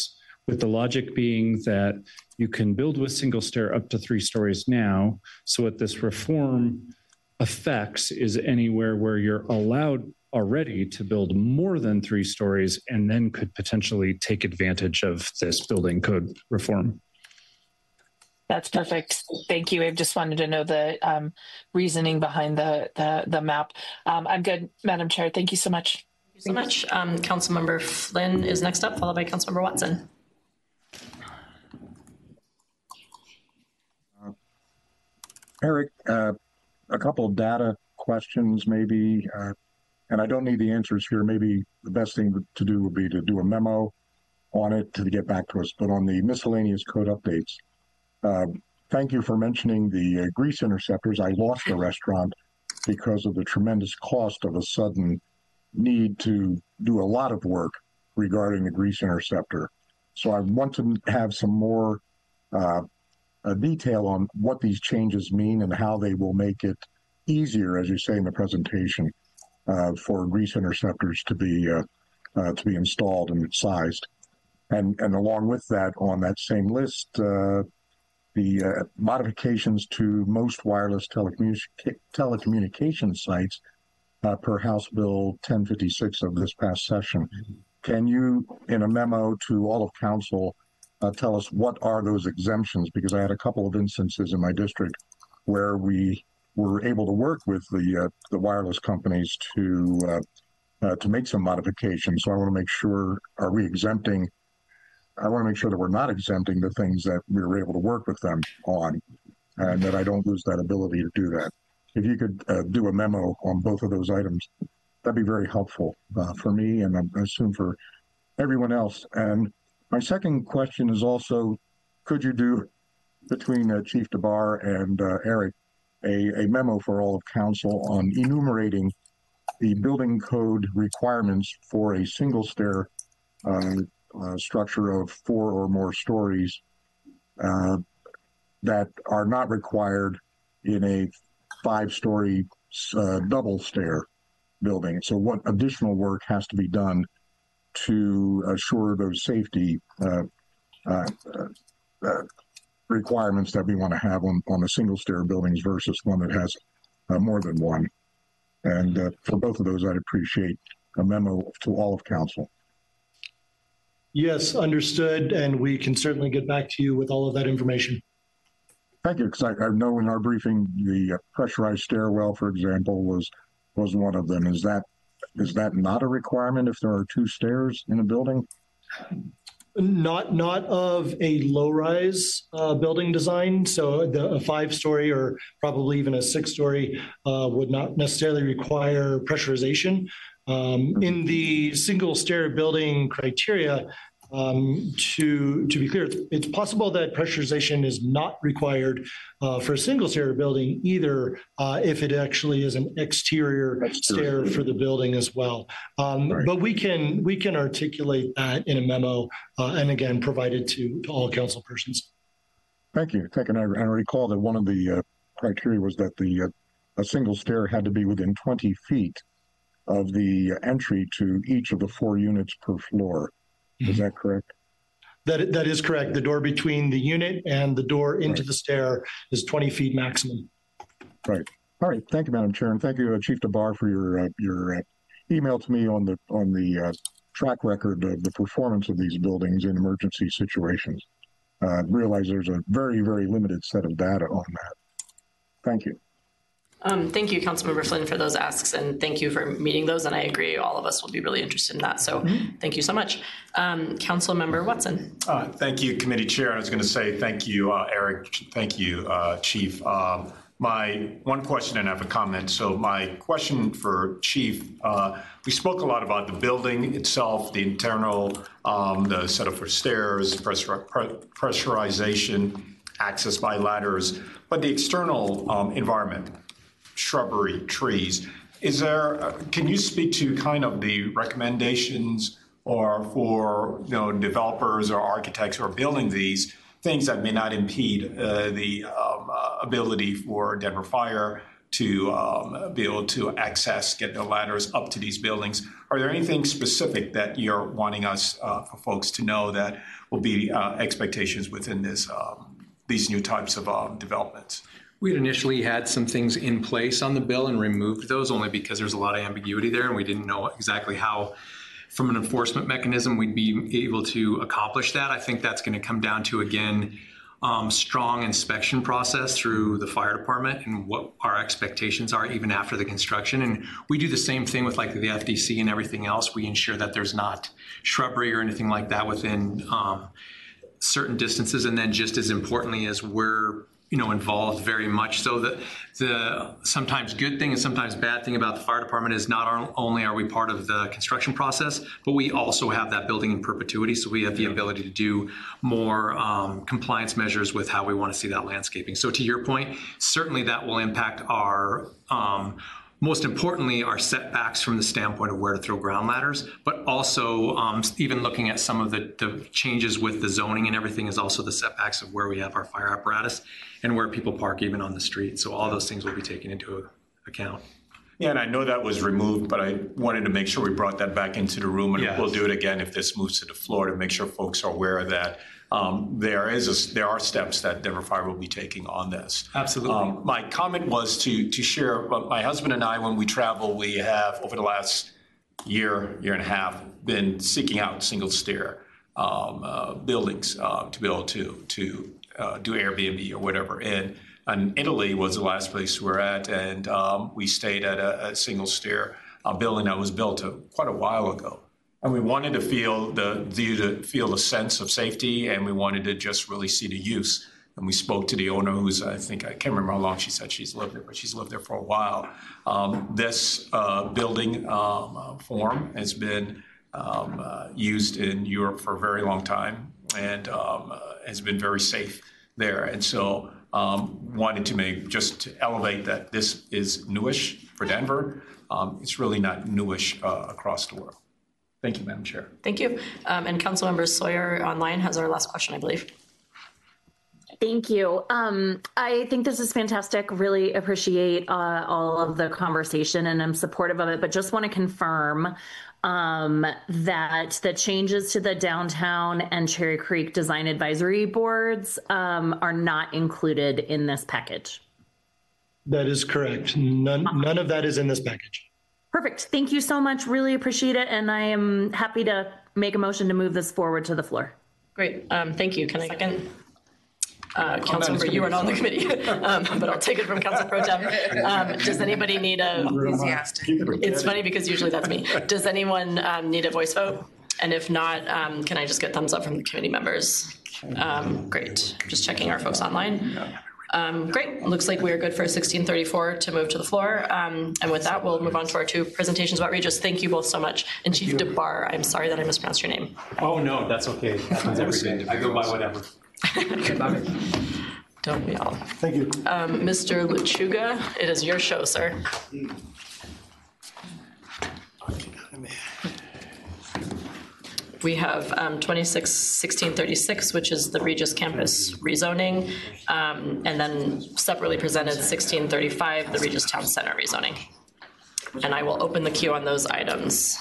with the logic being that you can build with single stair up to 3 stories now. So what this reform affects is anywhere where you're allowed already to build more than 3 stories and then could potentially take advantage of this building code reform. That's perfect. Thank you. I just wanted to know the reasoning behind the map. I'm good, Madam Chair. Thank you so much. Thank you so much. Councilmember Flynn is next up, followed by Councilmember Watson. Eric, a couple of data questions maybe, and I don't need the answers here. Maybe the best thing to do would be to do a memo on it to get back to us. But on the miscellaneous code updates, thank you for mentioning the grease interceptors. I lost the restaurant because of the tremendous cost of a sudden need to do a lot of work regarding the grease interceptor. So I want to have some more detail on what these changes mean and how they will make it easier, as you say in the presentation, for grease interceptors to be installed and sized. And along with that, on that same list, the modifications to most wireless telecommunication sites per House Bill 1056 of this past session. Can you, in a memo to all of council, tell us what are those exemptions? Because I had a couple of instances in my district where we were able to work with the wireless companies to make some modifications. So I want to make sure, I want to make sure that we're not exempting the things that we were able to work with them on, and that I don't lose that ability to do that. If you could do a memo on both of those items, that'd be very helpful for me, and I assume for everyone else. And my second question is also, could you do, between Chief DeBar and Eric, a memo for all of council on enumerating the building code requirements for a single stair structure of 4 or more stories that are not required in a 5-story double stair building. So what additional work has to be done to assure those safety requirements that we want to have on the single stair buildings versus one that has more than one? And for both of those, I'd appreciate a memo to all of council. Yes, understood, and we can certainly get back to you with all of that information. Thank you, because I know in our briefing, the pressurized stairwell, for example, was one of them. Is that not a requirement if there are 2 stairs in a building? Not of a low-rise building design. So a 5-story or probably even a 6-story would not necessarily require pressurization. In the single stair building criteria, to be clear, it's possible that pressurization is not required for a single stair building either, if it actually is an exterior stair for the building as well. Right. But we can articulate that in a memo and again provide it to all council persons. Thank you. And I recall that one of the criteria was that a single stair had to be within 20 feet of the entry to each of the 4 units per floor. Is that correct? That is correct. The door between the unit and the door into the stair is 20 feet maximum. Right. All right. Thank you, Madam Chair, and thank you, Chief DeBar, for your email to me on the track record of the performance of these buildings in emergency situations. Realize there's a very, very limited set of data on that. Thank you. Thank you, Councilmember Flynn, for those asks, and thank you for meeting those. And I agree, all of us will be really interested in that. So thank you so much. Councilmember Watson. Thank you, Committee Chair. I was going to say thank you, Eric. Thank you, Chief. My one question and I have a comment. So my question for Chief, we spoke a lot about the building itself, the internal, the setup for stairs, pressurization, access by ladders, but the external environment, shrubbery, trees. Can you speak to kind of the recommendations or for developers or architects who are building these things that may not impede the ability for Denver Fire to be able to access, get the ladders up to these buildings. Are there anything specific that you're wanting us, for folks to know that will be expectations within this, these new types of developments? We had initially had some things in place on the bill and removed those only because there's a lot of ambiguity there and we didn't know exactly how, from an enforcement mechanism, we'd be able to accomplish that. I think that's going to come down to, again, strong inspection process through the fire department and what our expectations are even after the construction. And we do the same thing with like the FDC and everything else. We ensure that there's not shrubbery or anything like that within certain distances. And then just as importantly as we're involved very much so that the sometimes good thing and sometimes bad thing about the fire department is not only are we part of the construction process, but we also have that building in perpetuity. So we have the ability to do more compliance measures with how we want to see that landscaping. So to your point, certainly that will impact our most importantly, our setbacks from the standpoint of where to throw ground ladders, but also even looking at some of the changes with the zoning and everything is also the setbacks of where we have our fire apparatus and where people park even on the street. So all those things will be taken into account. Yeah, and I know that was removed, but I wanted to make sure we brought that back into the room, and we'll do it again if this moves to the floor to make sure folks are aware of that. There are steps that Denver Fire will be taking on this. Absolutely. My comment was to share, my husband and I, when we travel, we have over the last year and a half been seeking out single stair buildings to be able to do Airbnb or whatever. And Italy was the last place we were at, and we stayed at a single stair building that was built quite a while ago. And we wanted to feel the sense of safety, and we wanted to just really see the use. And we spoke to the owner, who's, I can't remember how long she said she's lived there, but she's lived there for a while. This building form has been used in Europe for a very long time and has been very safe there. And so wanted to elevate that this is newish for Denver. It's really not newish across the world. Thank you, Madam Chair. Thank you. And Councilmember Sawyer online has our last question, I believe. Thank you. I think this is fantastic. Really appreciate all of the conversation and I'm supportive of it, but just want to confirm that the changes to the downtown and Cherry Creek design advisory boards are not included in this package. That is correct. None of that is in this package. Perfect. Thank you so much. Really appreciate it. And I am happy to make a motion to move this forward to the floor. Great. Thank you. Can I second? Councilmember, you are not on the committee, but I'll take it from Council Pro Tem. Does anybody need it's funny because usually that's me. Does anyone need a voice vote? And if not, can I just get thumbs up from the committee members? Great. Just checking our folks online. Great. Looks like we're good for 1634 to move to the floor. And with that, we'll move on to our two presentations about Regis. Thank you both so much. And Chief DeBar, I'm sorry that I mispronounced your name. Oh, no, that's okay. Happens every day. I go by whatever. Don't we all? Thank you. Mr. Lechuga, it is your show, sir. We have 261636, which is the Regis campus rezoning, and then separately presented 1635, the Regis Town Center rezoning. And I will open the queue on those items.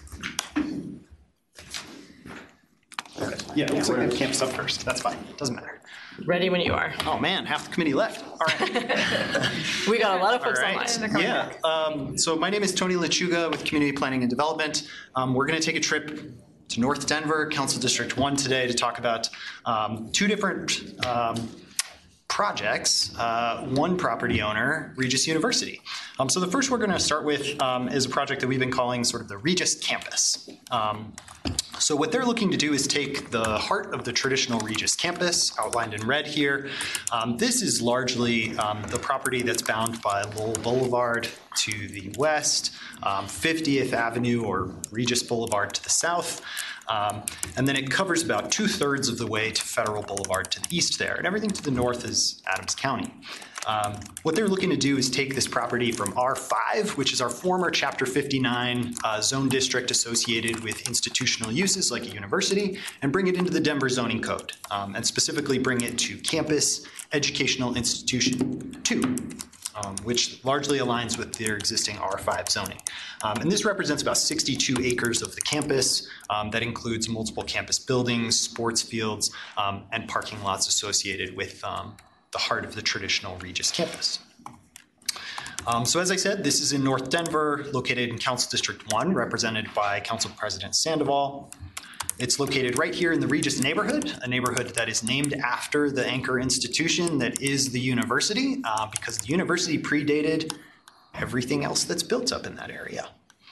Yeah, it looks like I campus up first. That's fine. Doesn't matter. Ready when you are. Oh man, half the committee left. All right. We got a lot of folks online. Yeah. So my name is Tony Lechuga with Community Planning and Development. We're going to take a trip to North Denver, Council District 1 today to talk about two different projects. One property owner, Regis University. So the first we're going to start with is a project that we've been calling sort of the Regis campus. So what they're looking to do is take the heart of the traditional Regis campus, outlined in red here. This is largely the property that's bound by Lowell Boulevard to the west, 50th Avenue or Regis Boulevard to the south. And then it covers about 2/3 of the way to Federal Boulevard to the east there. And everything to the north is Adams County. What they're looking to do is take this property from R5, which is our former Chapter 59 zone district associated with institutional uses like a university, and bring it into the Denver zoning code, and specifically bring it to campus educational institution 2. which largely aligns with their existing R5 zoning. And this represents about 62 acres of the campus that includes multiple campus buildings, sports fields, and parking lots associated with the heart of the traditional Regis campus. So as I said, this is in North Denver, located in Council District 1, represented by Council President Sandoval. It's located right here in the Regis neighborhood, a neighborhood that is named after the anchor institution that is the university, because the university predated everything else that's built up in that area.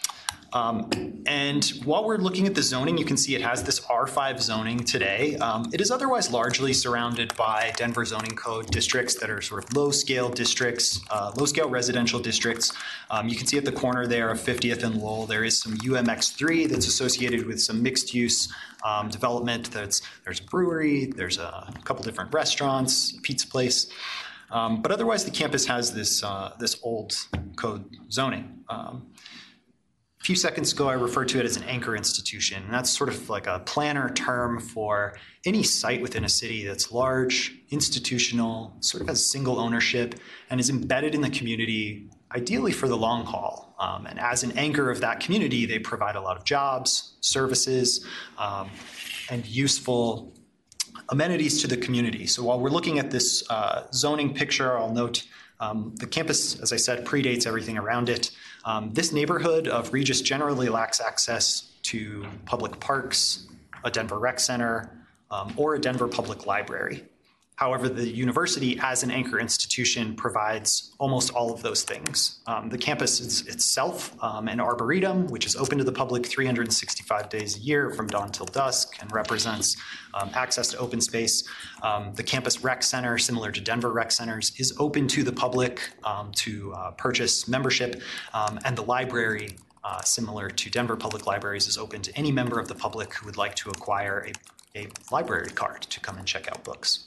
And while we're looking at the zoning, you can see it has this R5 zoning today. It is otherwise largely surrounded by Denver zoning code districts that are sort of low-scale districts, low-scale residential districts. You can see at the corner there of 50th and Lowell, there is some UMX3 that's associated with some mixed-use development. There's a brewery, there's a couple different restaurants, pizza place. But otherwise, the campus has this old code zoning. A few seconds ago, I referred to it as an anchor institution. And that's sort of like a planner term for any site within a city that's large, institutional, sort of has single ownership, and is embedded in the community, ideally for the long haul. And as an anchor of that community, they provide a lot of jobs, services, and useful amenities to the community. So while we're looking at this zoning picture, I'll note the campus, as I said, predates everything around it. This neighborhood of Regis generally lacks access to public parks, a Denver Rec Center, or a Denver Public Library. However, the university as an anchor institution provides almost all of those things. The campus is itself an arboretum, which is open to the public 365 days a year from dawn till dusk and represents access to open space. The campus rec center, similar to Denver rec centers, is open to the public to purchase membership, and the library, similar to Denver Public Libraries, is open to any member of the public who would like to acquire a library card to come and check out books.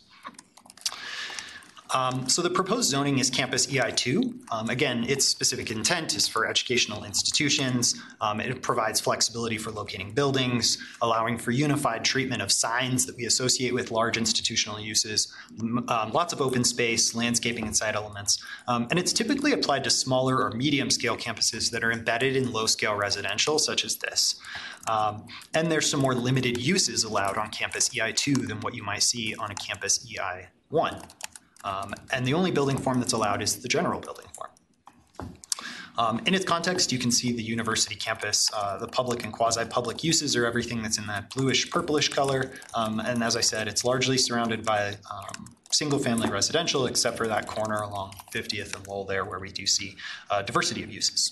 So the proposed zoning is Campus EI2. Again, its specific intent is for educational institutions. It provides flexibility for locating buildings, allowing for unified treatment of signs that we associate with large institutional uses, lots of open space, landscaping and site elements. And it's typically applied to smaller or medium scale campuses that are embedded in low scale residential, such as this. And there's some more limited uses allowed on Campus EI2 than what you might see on a Campus EI1. And the only building form that's allowed is the general building form. In its context, you can see the university campus. The public and quasi-public uses are everything that's in that bluish purplish color. And as I said, it's largely surrounded by single-family residential, except for that corner along 50th and Lowell there where we do see diversity of uses.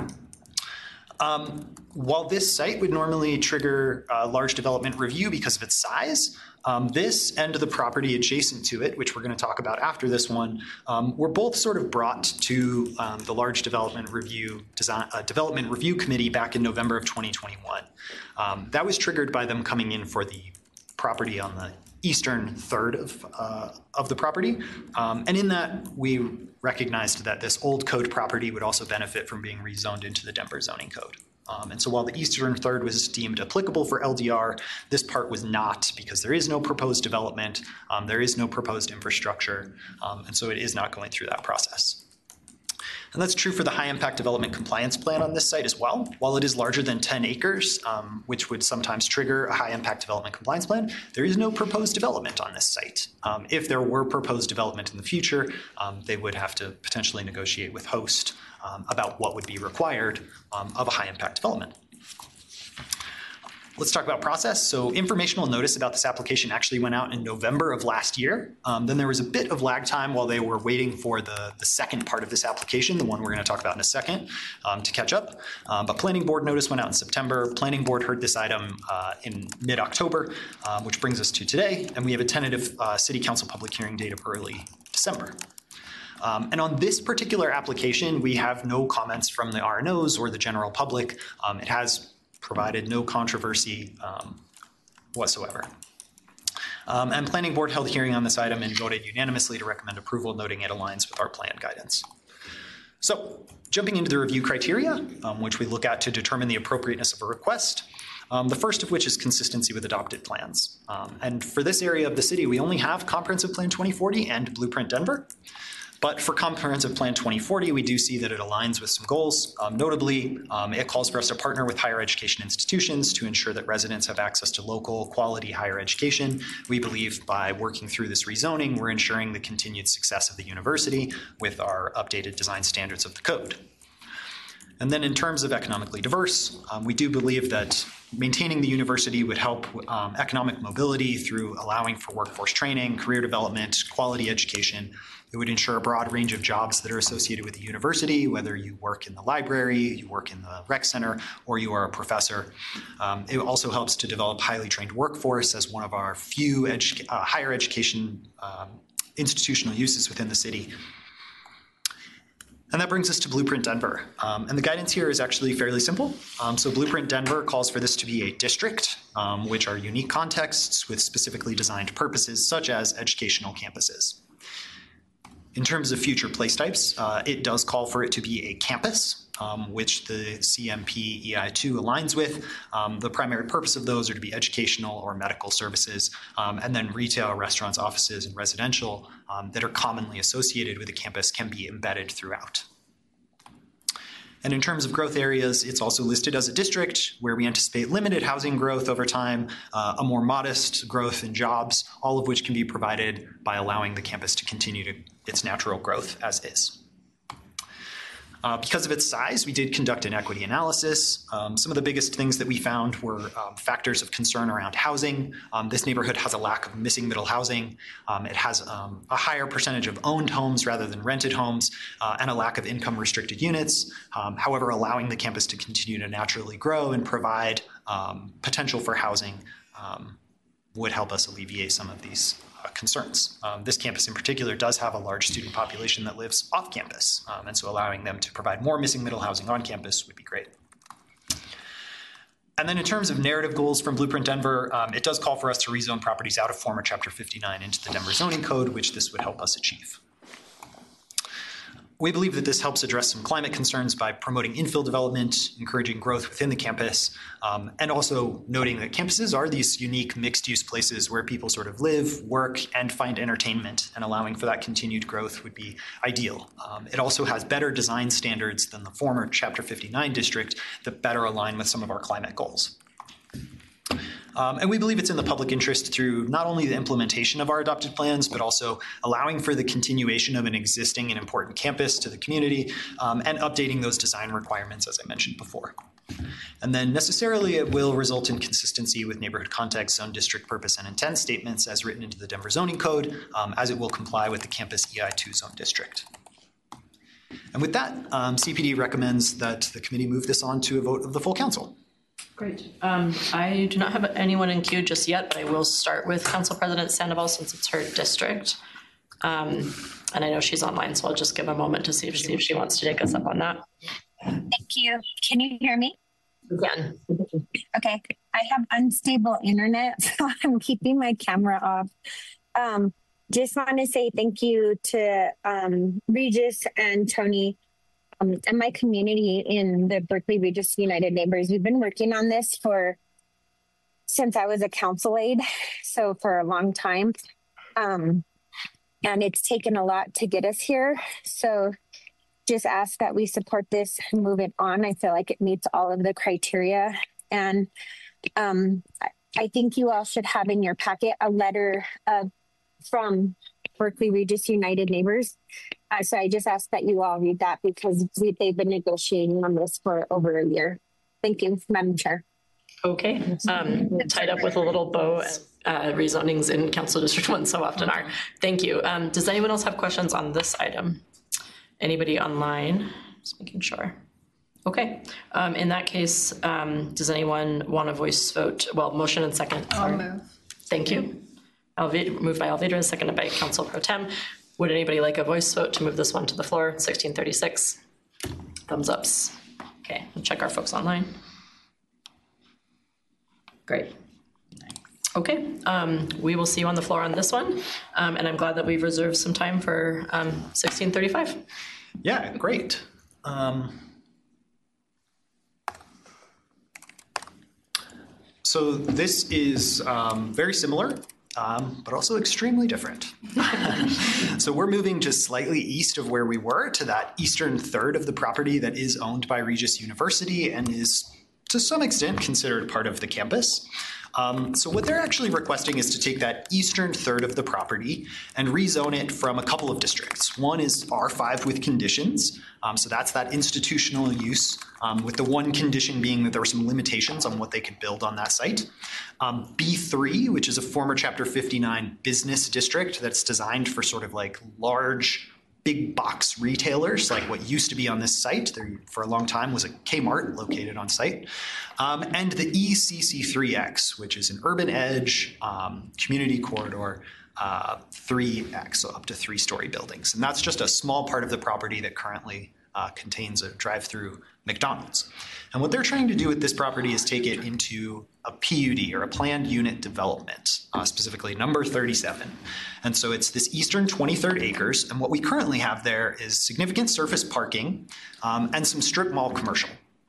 While this site would normally trigger a large development review because of its size, this end of the property adjacent to it, which we're going to talk about after this one, were both sort of brought to the large development review committee back in November of 2021. That was triggered by them coming in for the property on the eastern third of the property. And in that, we recognized that this old code property would also benefit from being rezoned into the Denver zoning code. And so while the eastern third was deemed applicable for LDR, this part was not, because there is no proposed development, there is no proposed infrastructure, and so it is not going through that process. And that's true for the high impact development compliance plan on this site as well. While it is larger than 10 acres, which would sometimes trigger a high impact development compliance plan, there is no proposed development on this site. If there were proposed development in the future, they would have to potentially negotiate with host about what would be required of a high impact development. Let's talk about process. So informational notice about this application actually went out in November of last year. Then there was a bit of lag time while they were waiting for the second part of this application, the one we're going to talk about in a second, to catch up. But planning board notice went out in September. Planning board heard this item in mid-October, which brings us to today. And we have a tentative city council public hearing date of early December. And on this particular application, we have no comments from the RNOs or the general public. It has provided no controversy whatsoever. And planning board held hearing on this item and voted unanimously to recommend approval, noting it aligns with our plan guidance. So jumping into the review criteria, which we look at to determine the appropriateness of a request. The first of which is consistency with adopted plans. And for this area of the city, we only have Comprehensive Plan 2040 and Blueprint Denver. But for Comprehensive Plan 2040, we do see that it aligns with some goals. Notably, it calls for us to partner with higher education institutions to ensure that residents have access to local quality higher education. We believe by working through this rezoning, we're ensuring the continued success of the university with our updated design standards of the code. And then in terms of economically diverse, we do believe that maintaining the university would help economic mobility through allowing for workforce training, career development, quality education. It would ensure a broad range of jobs that are associated with the university, whether you work in the library, you work in the rec center, or you are a professor. It also helps to develop highly trained workforce as one of our few higher education institutional uses within the city. And that brings us to Blueprint Denver. And the guidance here is actually fairly simple. So Blueprint Denver calls for this to be a district, which are unique contexts with specifically designed purposes, such as educational campuses. In terms of future place types, it does call for it to be a campus, which the CMP EI2 aligns with. The primary purpose of those are to be educational or medical services, and then retail, restaurants, offices, and residential that are commonly associated with a campus can be embedded throughout. And in terms of growth areas, it's also listed as a district where we anticipate limited housing growth over time, a more modest growth in jobs, all of which can be provided by allowing the campus to continue its natural growth as is. Because of its size, we did conduct an equity analysis. Some of the biggest things that we found were factors of concern around housing. This neighborhood has a lack of missing middle housing. It has a higher percentage of owned homes rather than rented homes, and a lack of income restricted units. However, allowing the campus to continue to naturally grow and provide potential for housing would help us alleviate some of these concerns. This campus in particular does have a large student population that lives off campus, and so allowing them to provide more missing middle housing on campus would be great. And then in terms of narrative goals from Blueprint Denver, it does call for us to rezone properties out of former Chapter 59 into the Denver zoning code, which this would help us achieve. We believe that this helps address some climate concerns by promoting infill development, encouraging growth within the campus, and also noting that campuses are these unique mixed-use places where people sort of live, work, and find entertainment, and allowing for that continued growth would be ideal. It also has better design standards than the former Chapter 59 district that better align with some of our climate goals. And we believe it's in the public interest through not only the implementation of our adopted plans, but also allowing for the continuation of an existing and important campus to the community, and updating those design requirements, as I mentioned before. And then necessarily it will result in consistency with neighborhood context, zone district purpose, and intent statements as written into the Denver zoning code, as it will comply with the campus EI2 zone district. And with that, CPD recommends that the committee move this on to a vote of the full council. Great. I do not have anyone in queue just yet, but I will start with Council President Sandoval since it's her district. And I know she's online, so I'll just give a moment to see if she wants to take us up on that. Thank you. Can you hear me? You can. Okay. I have unstable internet, so I'm keeping my camera off. Just want to say thank you to Regis and Tony and my community in the Berkeley Regis United Neighbors. We've been working on this since I was a council aide, so for a long time. And it's taken a lot to get us here. So just ask that we support this and move it on. I feel like it meets all of the criteria. And I think you all should have in your packet a letter from Berkeley Regis United Neighbors. So I just ask that you all read that because they've been negotiating on this for over a year. Thank you, Madam Chair. Okay. Tied up with a little bow, rezonings in Council District 1 so often are. Thank you. Does anyone else have questions on this item? Anybody online? Just making sure. Okay. In that case, does anyone want a voice vote? Well, motion and second. I'll move. Thank you. Moved by Alvedra, seconded by Council Pro Tem. Would anybody like a voice vote to move this one to the floor? 1636. Thumbs ups. Okay, we'll check our folks online. Great. Okay, we will see you on the floor on this one. And I'm glad that we've reserved some time for 1635. Yeah, great. So this is very similar but also extremely different. So we're moving just slightly east of where we were to that eastern third of the property that is owned by Regis University and is to some extent considered part of the campus. So what they're actually requesting is to take that eastern third of the property and rezone it from a couple of districts. One is R5 with conditions. So that's that institutional use, with the one condition being that there were some limitations on what they could build on that site. B3, which is a former Chapter 59 business district that's designed for sort of like large big box retailers, like what used to be on this site. There for a long time was a Kmart located on site. And the ECC3X, which is an urban edge community corridor 3X, so up to 3-story buildings. And that's just a small part of the property that currently contains a drive-through McDonald's. And what they're trying to do with this property is take it into a PUD, or a planned unit development, specifically number 37. And so it's this eastern 23rd acres, and what we currently have there is significant surface parking and some strip mall commercial.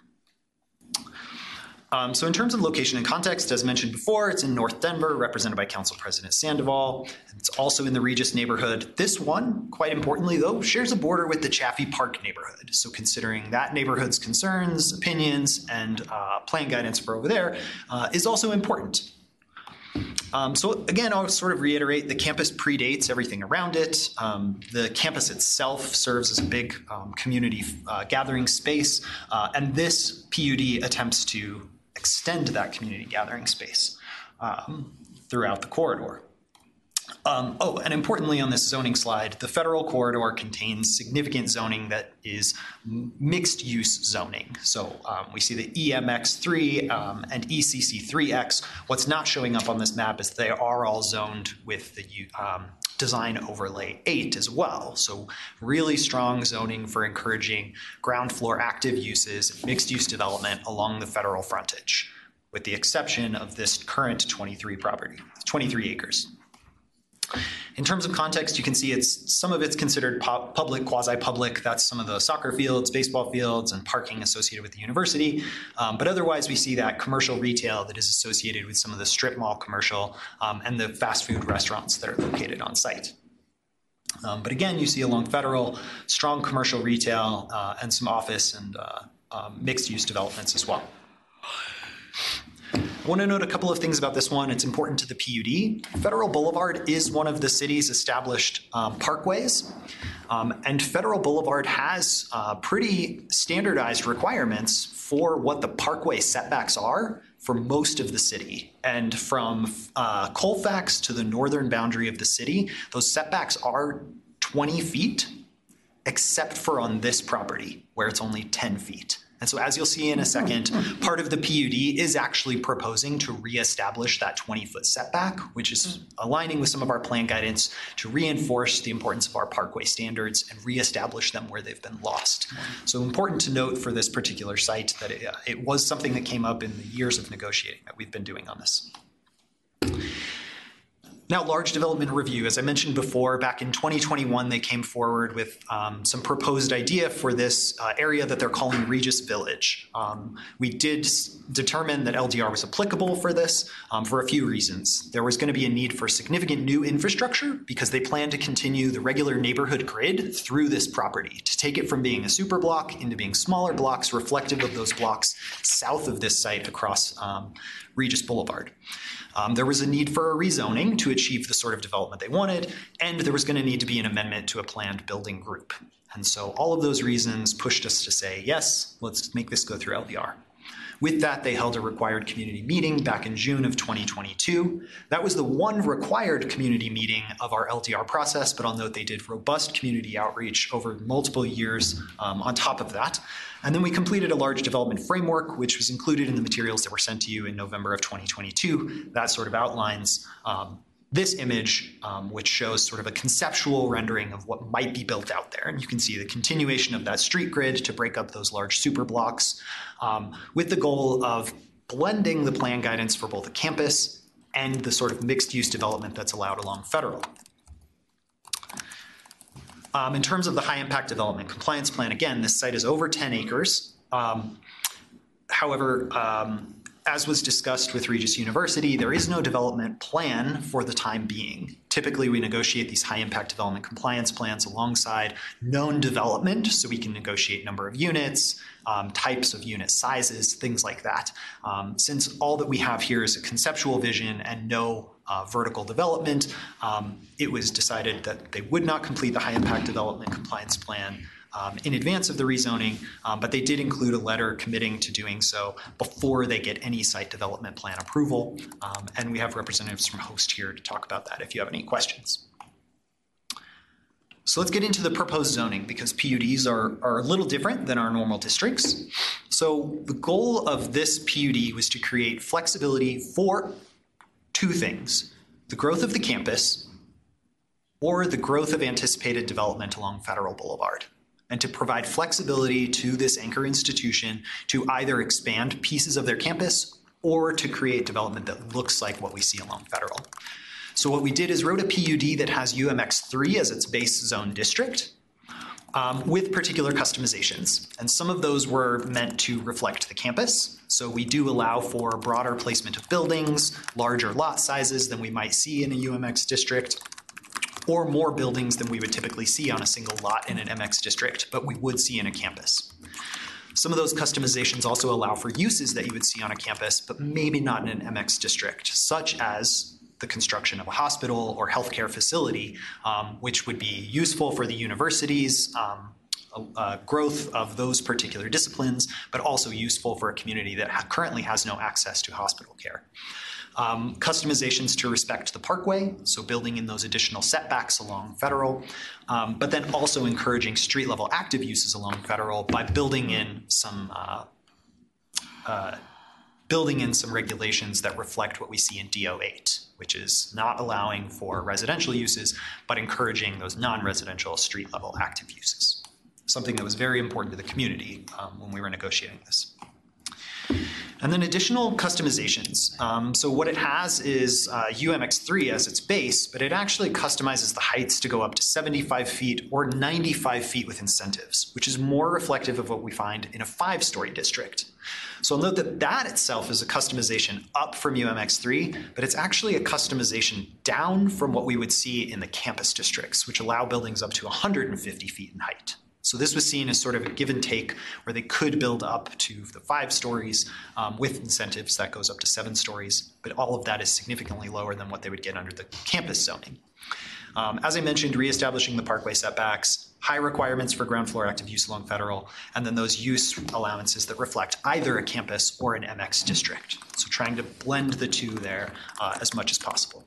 So in terms of location and context, as mentioned before, it's in North Denver, represented by Council President Sandoval. It's also in the Regis neighborhood. This one, quite importantly though, shares a border with the Chaffee Park neighborhood. So considering that neighborhood's concerns, opinions, and plan guidance for over there is also important. So again, I'll sort of reiterate, the campus predates everything around it. The campus itself serves as a big community gathering space, and this PUD attempts to extend that community gathering space throughout the corridor. Oh, and importantly on this zoning slide, the federal corridor contains significant zoning that is mixed use zoning. So we see the EMX3 and ECC3X. What's not showing up on this map is they are all zoned with the design overlay 8 as well. So really strong zoning for encouraging ground floor active uses, mixed use development along the federal frontage, with the exception of this current 23 acres. In terms of context, you can see some of it's considered public, quasi-public. That's some of the soccer fields, baseball fields, and parking associated with the university. But otherwise, we see that commercial retail that is associated with some of the strip mall commercial and the fast food restaurants that are located on site. But again, you see along Federal, strong commercial retail and some office and mixed use developments as well. I want to note a couple of things about this one. It's important to the PUD. Federal Boulevard is one of the city's established parkways. And Federal Boulevard has pretty standardized requirements for what the parkway setbacks are for most of the city. And from Colfax to the northern boundary of the city, those setbacks are 20 feet, except for on this property, where it's only 10 feet. And so as you'll see in a second, part of the PUD is actually proposing to reestablish that 20-foot setback, which is aligning with some of our plan guidance to reinforce the importance of our parkway standards and reestablish them where they've been lost. So important to note for this particular site that it was something that came up in the years of negotiating that we've been doing on this. Now, large development review. As I mentioned before, back in 2021, they came forward with some proposed idea for this area that they're calling Regis Village. We did determine that LDR was applicable for this for a few reasons. There was going to be a need for significant new infrastructure because they plan to continue the regular neighborhood grid through this property to take it from being a super block into being smaller blocks reflective of those blocks south of this site across Regis Boulevard. There was a need for a rezoning to achieve the sort of development they wanted, and there was going to need to be an amendment to a planned building group. And so all of those reasons pushed us to say, yes, let's make this go through LDR. With that, they held a required community meeting back in June of 2022. That was the one required community meeting of our LDR process, but I'll note they did robust community outreach over multiple years on top of that. And then we completed a large development framework, which was included in the materials that were sent to you in November of 2022. That sort of outlines this image, which shows sort of a conceptual rendering of what might be built out there. And you can see the continuation of that street grid to break up those large super blocks with the goal of blending the plan guidance for both the campus and the sort of mixed use development that's allowed along Federal. In terms of the high impact development compliance plan, again, this site is over 10 acres. However, As was discussed with Regis University, there is no development plan for the time being. Typically, we negotiate these high-impact development compliance plans alongside known development, so we can negotiate number of units, types of unit sizes, things like that. Since all that we have here is a conceptual vision and no vertical development, it was decided that they would not complete the high-impact development compliance plan in advance of the rezoning, but they did include a letter committing to doing so before they get any site development plan approval. And we have representatives from Host here to talk about that if you have any questions. So let's get into the proposed zoning, because PUDs are a little different than our normal districts. So the goal of this PUD was to create flexibility for two things: the growth of the campus or the growth of anticipated development along Federal Boulevard, and to provide flexibility to this anchor institution to either expand pieces of their campus or to create development that looks like what we see along Federal. So what we did is wrote a PUD that has UMX3 as its base zone district, with particular customizations. And some of those were meant to reflect the campus. So we do allow for broader placement of buildings, larger lot sizes than we might see in a UMX district, or more buildings than we would typically see on a single lot in an MX district, but we would see in a campus. Some of those customizations also allow for uses that you would see on a campus, but maybe not in an MX district, such as the construction of a hospital or healthcare facility, which would be useful for the university's growth of those particular disciplines, but also useful for a community that currently has no access to hospital care. Customizations to respect the parkway, so building in those additional setbacks along Federal, but then also encouraging street level active uses along Federal by building in some regulations that reflect what we see in DO8, which is not allowing for residential uses, but encouraging those non-residential street level active uses. Something that was very important to the community when we were negotiating this. And then additional customizations. So what it has is UMX3 as its base, but it actually customizes the heights to go up to 75 feet or 95 feet with incentives, which is more reflective of what we find in a 5-story district. So I'll note that that itself is a customization up from UMX3, but it's actually a customization down from what we would see in the campus districts, which allow buildings up to 150 feet in height. So this was seen as sort of a give and take where they could build up to the 5 stories with incentives that goes up to 7 stories, but all of that is significantly lower than what they would get under the campus zoning. As I mentioned, reestablishing the parkway setbacks, high requirements for ground floor active use along Federal, and then those use allowances that reflect either a campus or an MX district. So trying to blend the two there as much as possible.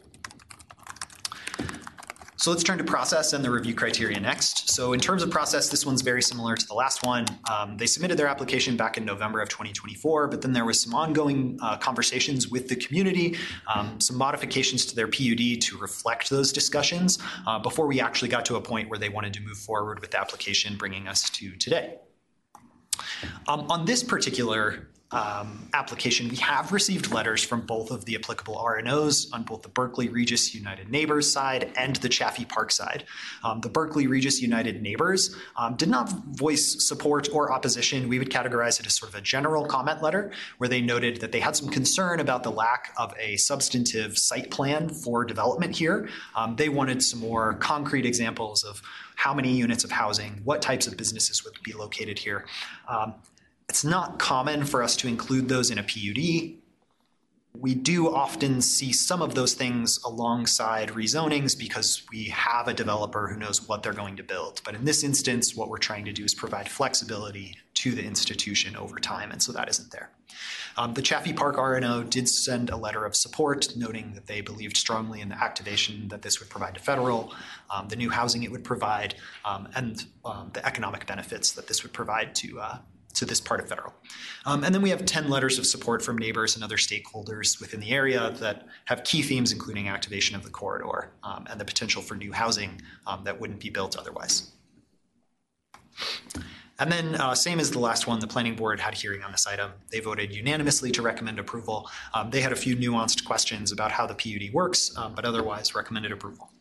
So let's turn to process and the review criteria next. So in terms of process, this one's very similar to the last one. They submitted their application back in November of 2024, but then there was some ongoing conversations with the community, some modifications to their PUD to reflect those discussions before we actually got to a point where they wanted to move forward with the application, bringing us to today. On this particular application, we have received letters from both of the applicable RNOs on both the Berkeley Regis United Neighbors side and the Chaffee Park side. The Berkeley Regis United Neighbors did not voice support or opposition. We would categorize it as sort of a general comment letter where they noted that they had some concern about the lack of a substantive site plan for development here. They wanted some more concrete examples of how many units of housing, what types of businesses would be located here. It's not common for us to include those in a PUD. We do often see some of those things alongside rezonings because we have a developer who knows what they're going to build. But in this instance, what we're trying to do is provide flexibility to the institution over time, and so that isn't there. The Chaffee Park RNO did send a letter of support, noting that they believed strongly in the activation that this would provide to Federal, the new housing it would provide, and the economic benefits that this would provide to this part of Federal. And then we have 10 letters of support from neighbors and other stakeholders within the area that have key themes, including activation of the corridor and the potential for new housing that wouldn't be built otherwise. And then same as the last one, the planning board had a hearing on this item. They voted unanimously to recommend approval. They had a few nuanced questions about how the PUD works, but otherwise recommended approval.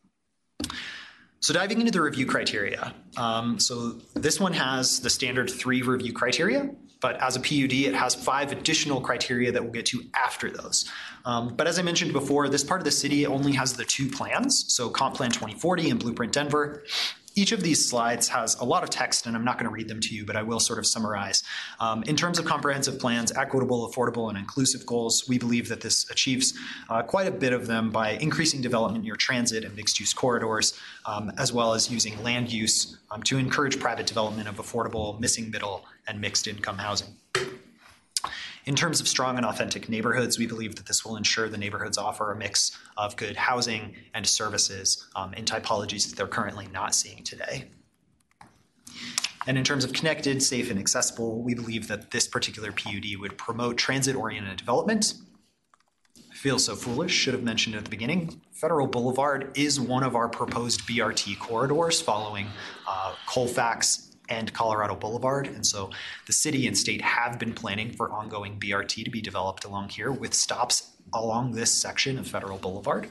So diving into the review criteria. So this one has the standard 3 review criteria. but as a PUD, it has 5 additional criteria that we'll get to after those. But as I mentioned before, this part of the city only has the 2 plans, so Comp Plan 2040 and Blueprint Denver. Each of these slides has a lot of text, and I'm not going to read them to you, but I will sort of summarize. In terms of comprehensive plans, equitable, affordable, and inclusive goals, we believe that this achieves quite a bit of them by increasing development near transit and mixed-use corridors, as well as using land use to encourage private development of affordable, missing middle, and mixed-income housing. In terms of strong and authentic neighborhoods, we believe that this will ensure the neighborhoods offer a mix of good housing and services in typologies that they're currently not seeing today. And in terms of connected, safe, and accessible, we believe that this particular PUD would promote transit-oriented development. I feel so foolish, should have mentioned at the beginning. Federal Boulevard is one of our proposed BRT corridors following Colfax and Colorado Boulevard. And so the city and state have been planning for ongoing BRT to be developed along here with stops along this section of Federal Boulevard.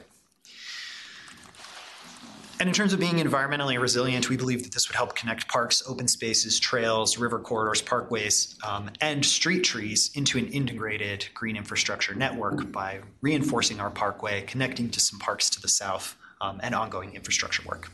And in terms of being environmentally resilient, we believe that this would help connect parks, open spaces, trails, river corridors, parkways, and street trees into an integrated green infrastructure network by reinforcing our parkway, connecting to some parks to the south, and ongoing infrastructure work.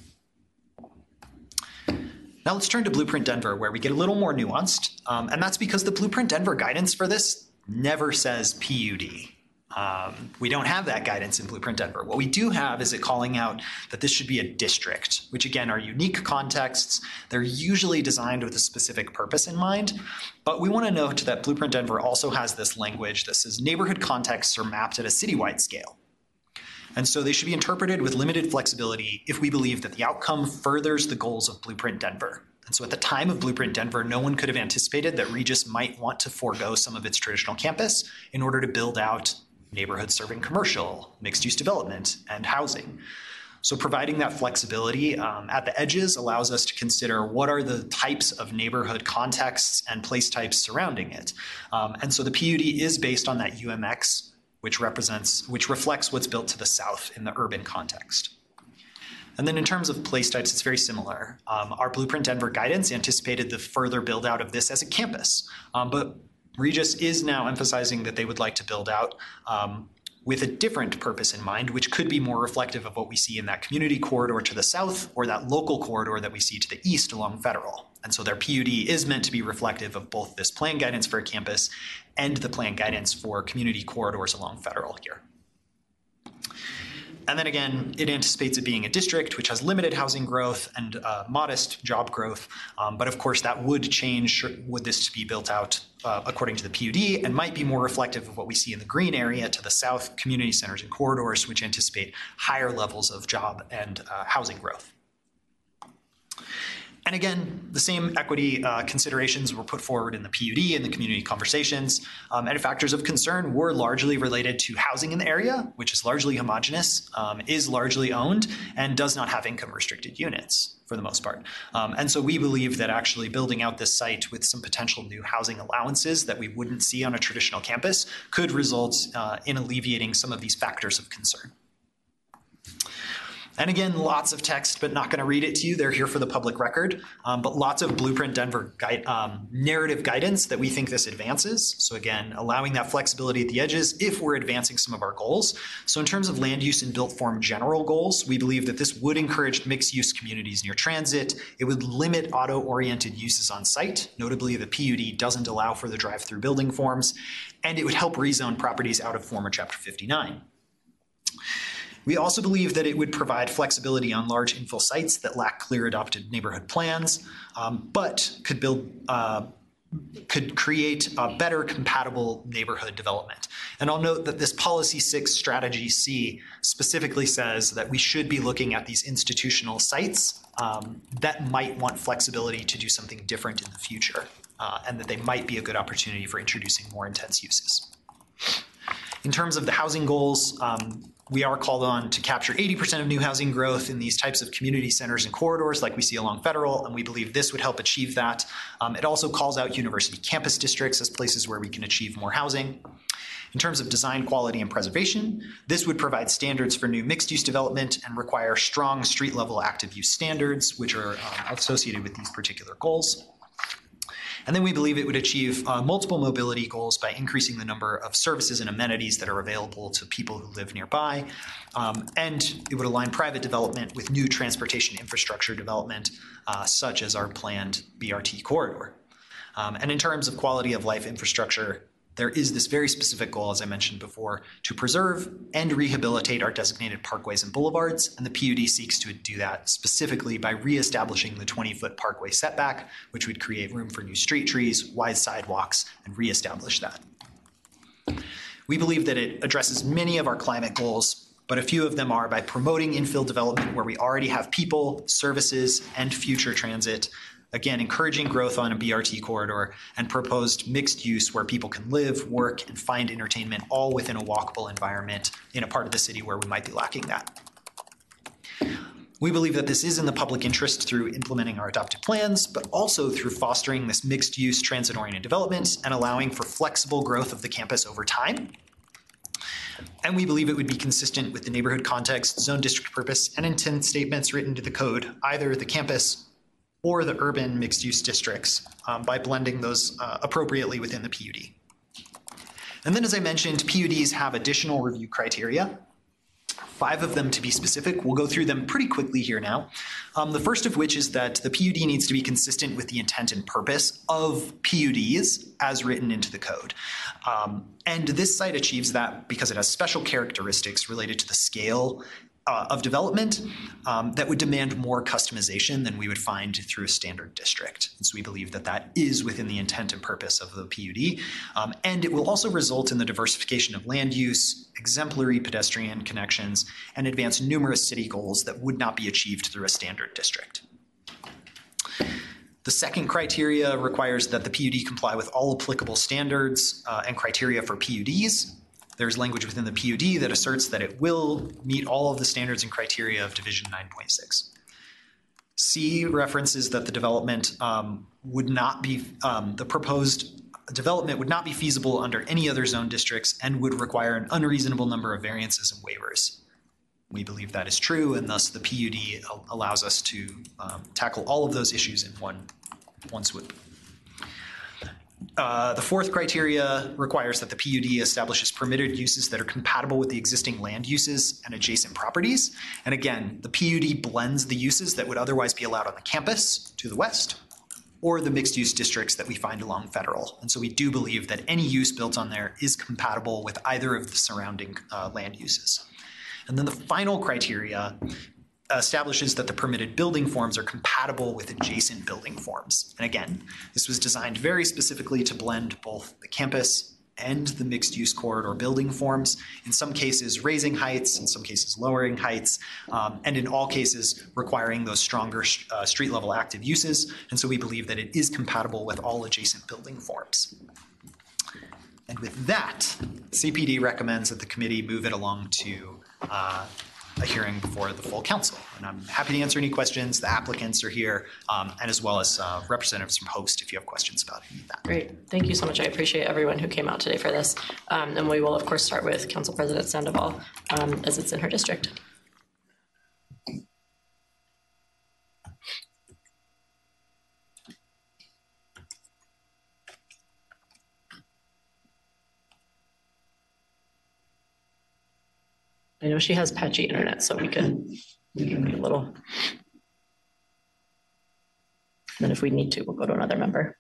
Now let's turn to Blueprint Denver, where we get a little more nuanced, and that's because the Blueprint Denver guidance for this never says PUD. We don't have that guidance in Blueprint Denver. What we do have is it calling out that this should be a district, which again are unique contexts. They're usually designed with a specific purpose in mind, but we want to note that Blueprint Denver also has this language that says neighborhood contexts are mapped at a citywide scale. And so they should be interpreted with limited flexibility if we believe that the outcome furthers the goals of Blueprint Denver. And so at the time of Blueprint Denver, no one could have anticipated that Regis might want to forego some of its traditional campus in order to build out neighborhoods serving commercial, mixed-use development, and housing. So providing that flexibility at the edges allows us to consider what are the types of neighborhood contexts and place types surrounding it. And so the PUD is based on that UMX, which reflects what's built to the south in the urban context. And then in terms of place types, it's very similar. Our Blueprint Denver guidance anticipated the further build out of this as a campus, but Regis is now emphasizing that they would like to build out with a different purpose in mind, which could be more reflective of what we see in that community corridor to the south or that local corridor that we see to the east along Federal. And so their PUD is meant to be reflective of both this plan guidance for a campus and the plan guidance for community corridors along Federal here. And then again, it anticipates it being a district which has limited housing growth and modest job growth. But of course, that would change would this be built out according to the PUD and might be more reflective of what we see in the green area to the south, community centers and corridors, which anticipate higher levels of job and housing growth. And again, the same equity considerations were put forward in the PUD and the community conversations. And factors of concern were largely related to housing in the area, which is largely homogeneous, is largely owned, and does not have income restricted units for the most part. And so we believe that actually building out this site with some potential new housing allowances that we wouldn't see on a traditional campus could result in alleviating some of these factors of concern. And again, lots of text, but not going to read it to you. They're here for the public record, but lots of Blueprint Denver narrative guidance that we think this advances. So again, allowing that flexibility at the edges if we're advancing some of our goals. So in terms of land use and built form general goals, we believe that this would encourage mixed use communities near transit. It would limit auto-oriented uses on site. Notably, the PUD doesn't allow for the drive-through building forms, and it would help rezone properties out of former Chapter 59. We also believe that it would provide flexibility on large infill sites that lack clear adopted neighborhood plans, but could create a better compatible neighborhood development. And I'll note that this Policy 6 Strategy C specifically says that we should be looking at these institutional sites that might want flexibility to do something different in the future, and that they might be a good opportunity for introducing more intense uses. In terms of the housing goals, we are called on to capture 80% of new housing growth in these types of community centers and corridors like we see along Federal, and we believe this would help achieve that. It also calls out university campus districts as places where we can achieve more housing. In terms of design quality and preservation, this would provide standards for new mixed-use development and require strong street-level active use standards, which are associated with these particular goals. And then we believe it would achieve multiple mobility goals by increasing the number of services and amenities that are available to people who live nearby. And it would align private development with new transportation infrastructure development, such as our planned BRT corridor. And in terms of quality of life infrastructure, there is this very specific goal, as I mentioned before, to preserve and rehabilitate our designated parkways and boulevards, and the PUD seeks to do that specifically by reestablishing the 20-foot parkway setback, which would create room for new street trees, wide sidewalks, and reestablish that. We believe that it addresses many of our climate goals, but a few of them are by promoting infill development where we already have people, services, and future transit. Again, encouraging growth on a BRT corridor, and proposed mixed use where people can live, work, and find entertainment all within a walkable environment in a part of the city where we might be lacking that. We believe that this is in the public interest through implementing our adopted plans, but also through fostering this mixed use transit-oriented development and allowing for flexible growth of the campus over time. And we believe it would be consistent with the neighborhood context, zone district purpose, and intent statements written to the code, either the campus or the urban mixed-use districts, by blending those appropriately within the PUD. And then, as I mentioned, PUDs have additional review criteria, 5 of them to be specific. We'll go through them pretty quickly here now. The first of which is that the PUD needs to be consistent with the intent and purpose of PUDs as written into the code. And this site achieves that because it has special characteristics related to the scale of development that would demand more customization than we would find through a standard district. And so we believe that that is within the intent and purpose of the PUD. And it will also result in the diversification of land use, exemplary pedestrian connections, and advance numerous city goals that would not be achieved through a standard district. The second criteria requires that the PUD comply with all applicable standards and criteria for PUDs. There's language within the PUD that asserts that it will meet all of the standards and criteria of Division 9.6. C references that the development would not be, the proposed development would not be feasible under any other zone districts and would require an unreasonable number of variances and waivers. We believe that is true, and thus the PUD allows us to tackle all of those issues in one swoop. The fourth criteria requires that the PUD establishes permitted uses that are compatible with the existing land uses and adjacent properties. And again, the PUD blends the uses that would otherwise be allowed on the campus to the west or the mixed use districts that we find along Federal. And so we do believe that any use built on there is compatible with either of the surrounding land uses. And then the final criteria establishes that the permitted building forms are compatible with adjacent building forms. And again, this was designed very specifically to blend both the campus and the mixed-use corridor building forms, in some cases raising heights, in some cases lowering heights, and in all cases requiring those stronger street-level active uses. And so we believe that it is compatible with all adjacent building forms. And with that, CPD recommends that the committee move it along to a hearing before the full council. And I'm happy to answer any questions. The applicants are here, and as well as representatives from Host if you have questions about any of that. Great. Thank you so much. I appreciate everyone who came out today for this. And we will, of course, start with Council President Sandoval, as it's in her district. I know she has patchy internet, so we can be a little. Then if we need to, we'll go to another member.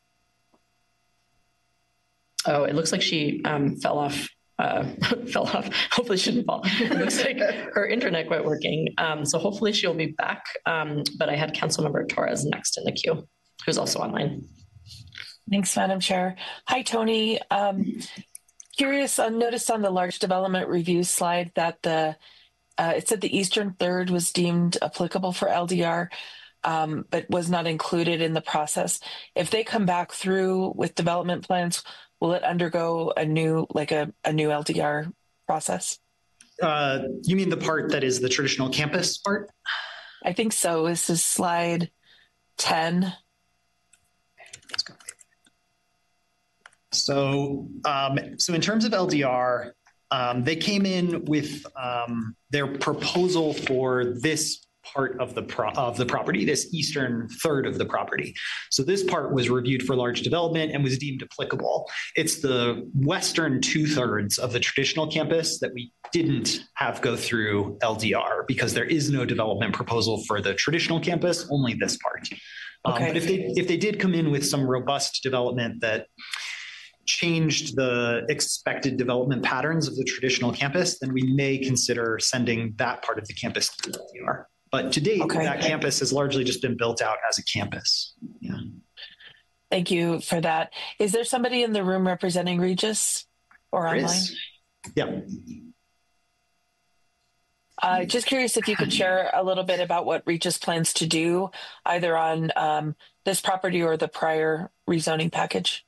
Oh, it looks like she fell off. Hopefully she didn't fall. It looks like her internet quit working. So hopefully she'll be back. But I had Councilmember Torres next in the queue, who's also online. Thanks, Madam Chair. Hi, Tony. Curious, I noticed on the large development review slide that it said the eastern third was deemed applicable for LDR, but was not included in the process. If they come back through with development plans, will it undergo a new LDR process? You mean the part that is the traditional campus part? I think so. This is slide 10. Let's go. So in terms of LDR, they came in with their proposal for this part of the property, this eastern third of the property. So this part was reviewed for large development and was deemed applicable. It's the western 2/3 of the traditional campus that we didn't have go through LDR because there is no development proposal for the traditional campus, only this part. But if they did come in with some robust development that changed the expected development patterns of the traditional campus, then we may consider sending that part of the campus to LDR. But to date, that campus has largely just been built out as a campus. Yeah. Thank you for that. Is there somebody in the room representing Regis or online? Yeah. Just curious if you could share a little bit about what Regis plans to do, either on this property or the prior rezoning package.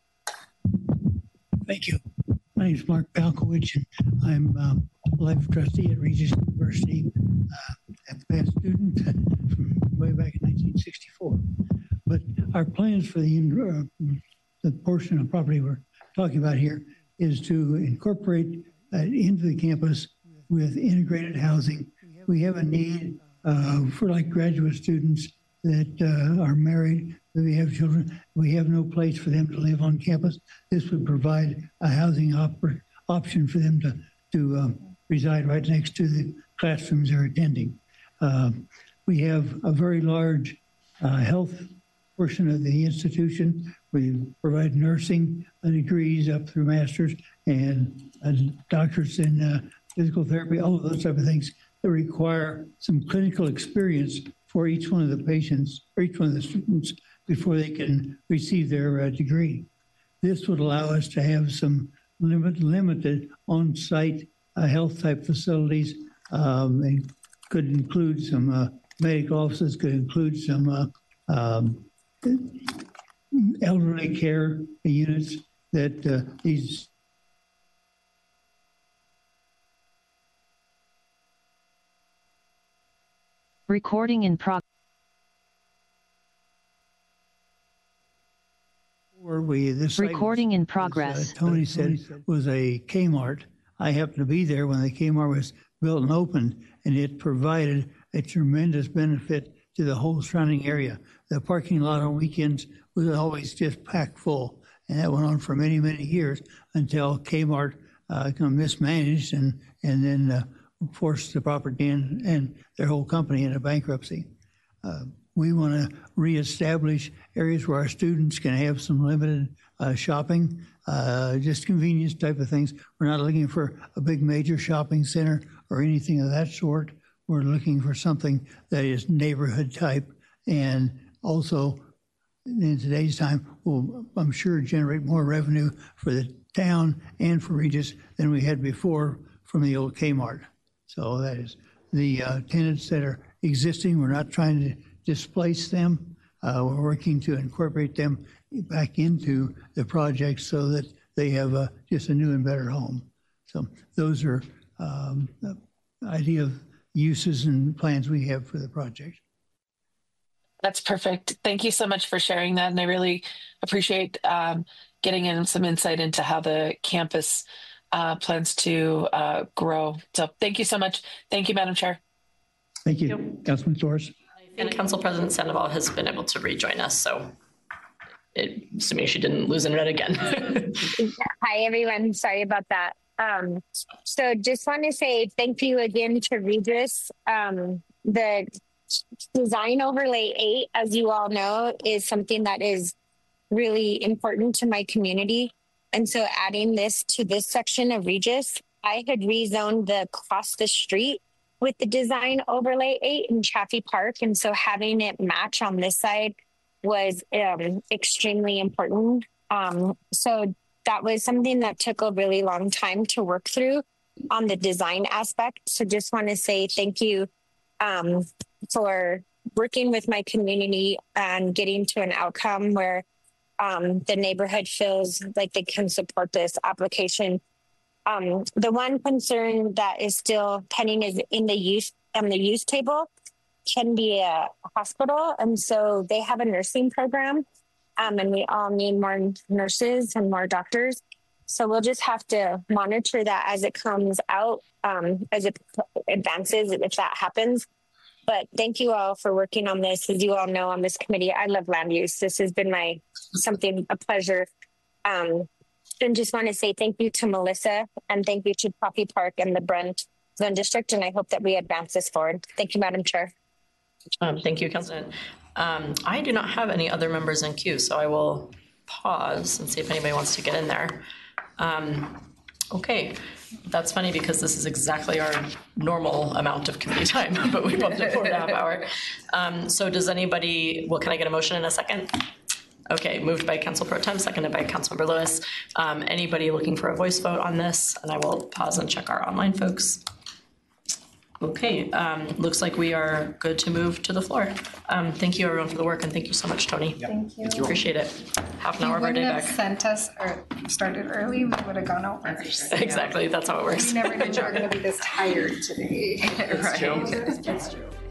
Thank you. My name is Mark Balkowicz, and I'm a life trustee at Regis University, a past student from way back in 1964. But our plans for the portion of property we're talking about here is to incorporate into the campus with integrated housing. We have a need for like graduate students that are married, that we have children. We have no place for them to live on campus. This would provide a housing option for them to reside right next to the classrooms they're attending. We have a very large health portion of the institution. We provide nursing degrees up through master's and doctors in physical therapy, all of those type of things that require some clinical experience for each one of the patients or each one of the students before they can receive their degree. This would allow us to have some limited on-site health type facilities. And could include some medical offices, could include some elderly care units that these recording in progress. Recording in progress. Tony said was a Kmart. I happened to be there when the Kmart was built and opened, and it provided a tremendous benefit to the whole surrounding area. The parking lot on weekends was always just packed full, and that went on for many, many years until Kmart kind of mismanaged and then forced the property and their whole company into bankruptcy. We want to reestablish areas where our students can have some limited shopping, just convenience type of things. We're not looking for a big major shopping center or anything of that sort. We're looking for something that is neighborhood type and also in today's time will, I'm sure, generate more revenue for the town and for Regis than we had before from the old Kmart. So that is the tenants that are existing. We're not trying to displace them. We're working to incorporate them back into the project so that they have just a new and better home. So those are the idea of uses and plans we have for the project. That's perfect. Thank you so much for sharing that. And I really appreciate getting in some insight into how the campus plans to grow. So thank you so much. Thank you, Madam Chair. Thank you, Councilman Torres. And Council President Sandoval has been able to rejoin us, so assuming she didn't lose internet again. Hi, everyone. Sorry about that. So just want to say thank you again to Regis. The design overlay 8, as you all know, is something that is really important to my community. And so adding this to this section of Regis, I had rezoned the across the street with the design overlay 8 in Chaffee Park. And so having it match on this side was extremely important. So that was something that took a really long time to work through on the design aspect. So just want to say thank you for working with my community and getting to an outcome where the neighborhood feels like they can support this application. The one concern that is still pending is in the use table can be a hospital. And so they have a nursing program and we all need more nurses and more doctors. So we'll just have to monitor that as it comes out, as it advances, if that happens. But thank you all for working on this. As you all know, on this committee, I love land use. This has been a pleasure. And just want to say thank you to Melissa and thank you to Poppy Park and the Brent Zone District. And I hope that we advance this forward. Thank you, Madam Chair. Thank you, Councilman. I do not have any other members in queue, so I will pause and see if anybody wants to get in there. Okay, that's funny because this is exactly our normal amount of committee time, but we bumped it 4.5 hours. So does anybody, well, can I get a motion in a second? Okay, moved by Council Pro Tem, seconded by Councilmember Lewis. Anybody looking for a voice vote on this? And I will pause and check our online folks. Okay, looks like we are good to move to the floor. Thank you everyone for the work and thank you so much, Tony. Thank you. Appreciate it. Half an hour of our day back. If you wouldn't have sent us or started early, we would have gone over. Exactly, that's how it works. We never knew we were going to be this tired today. It's true. It's true.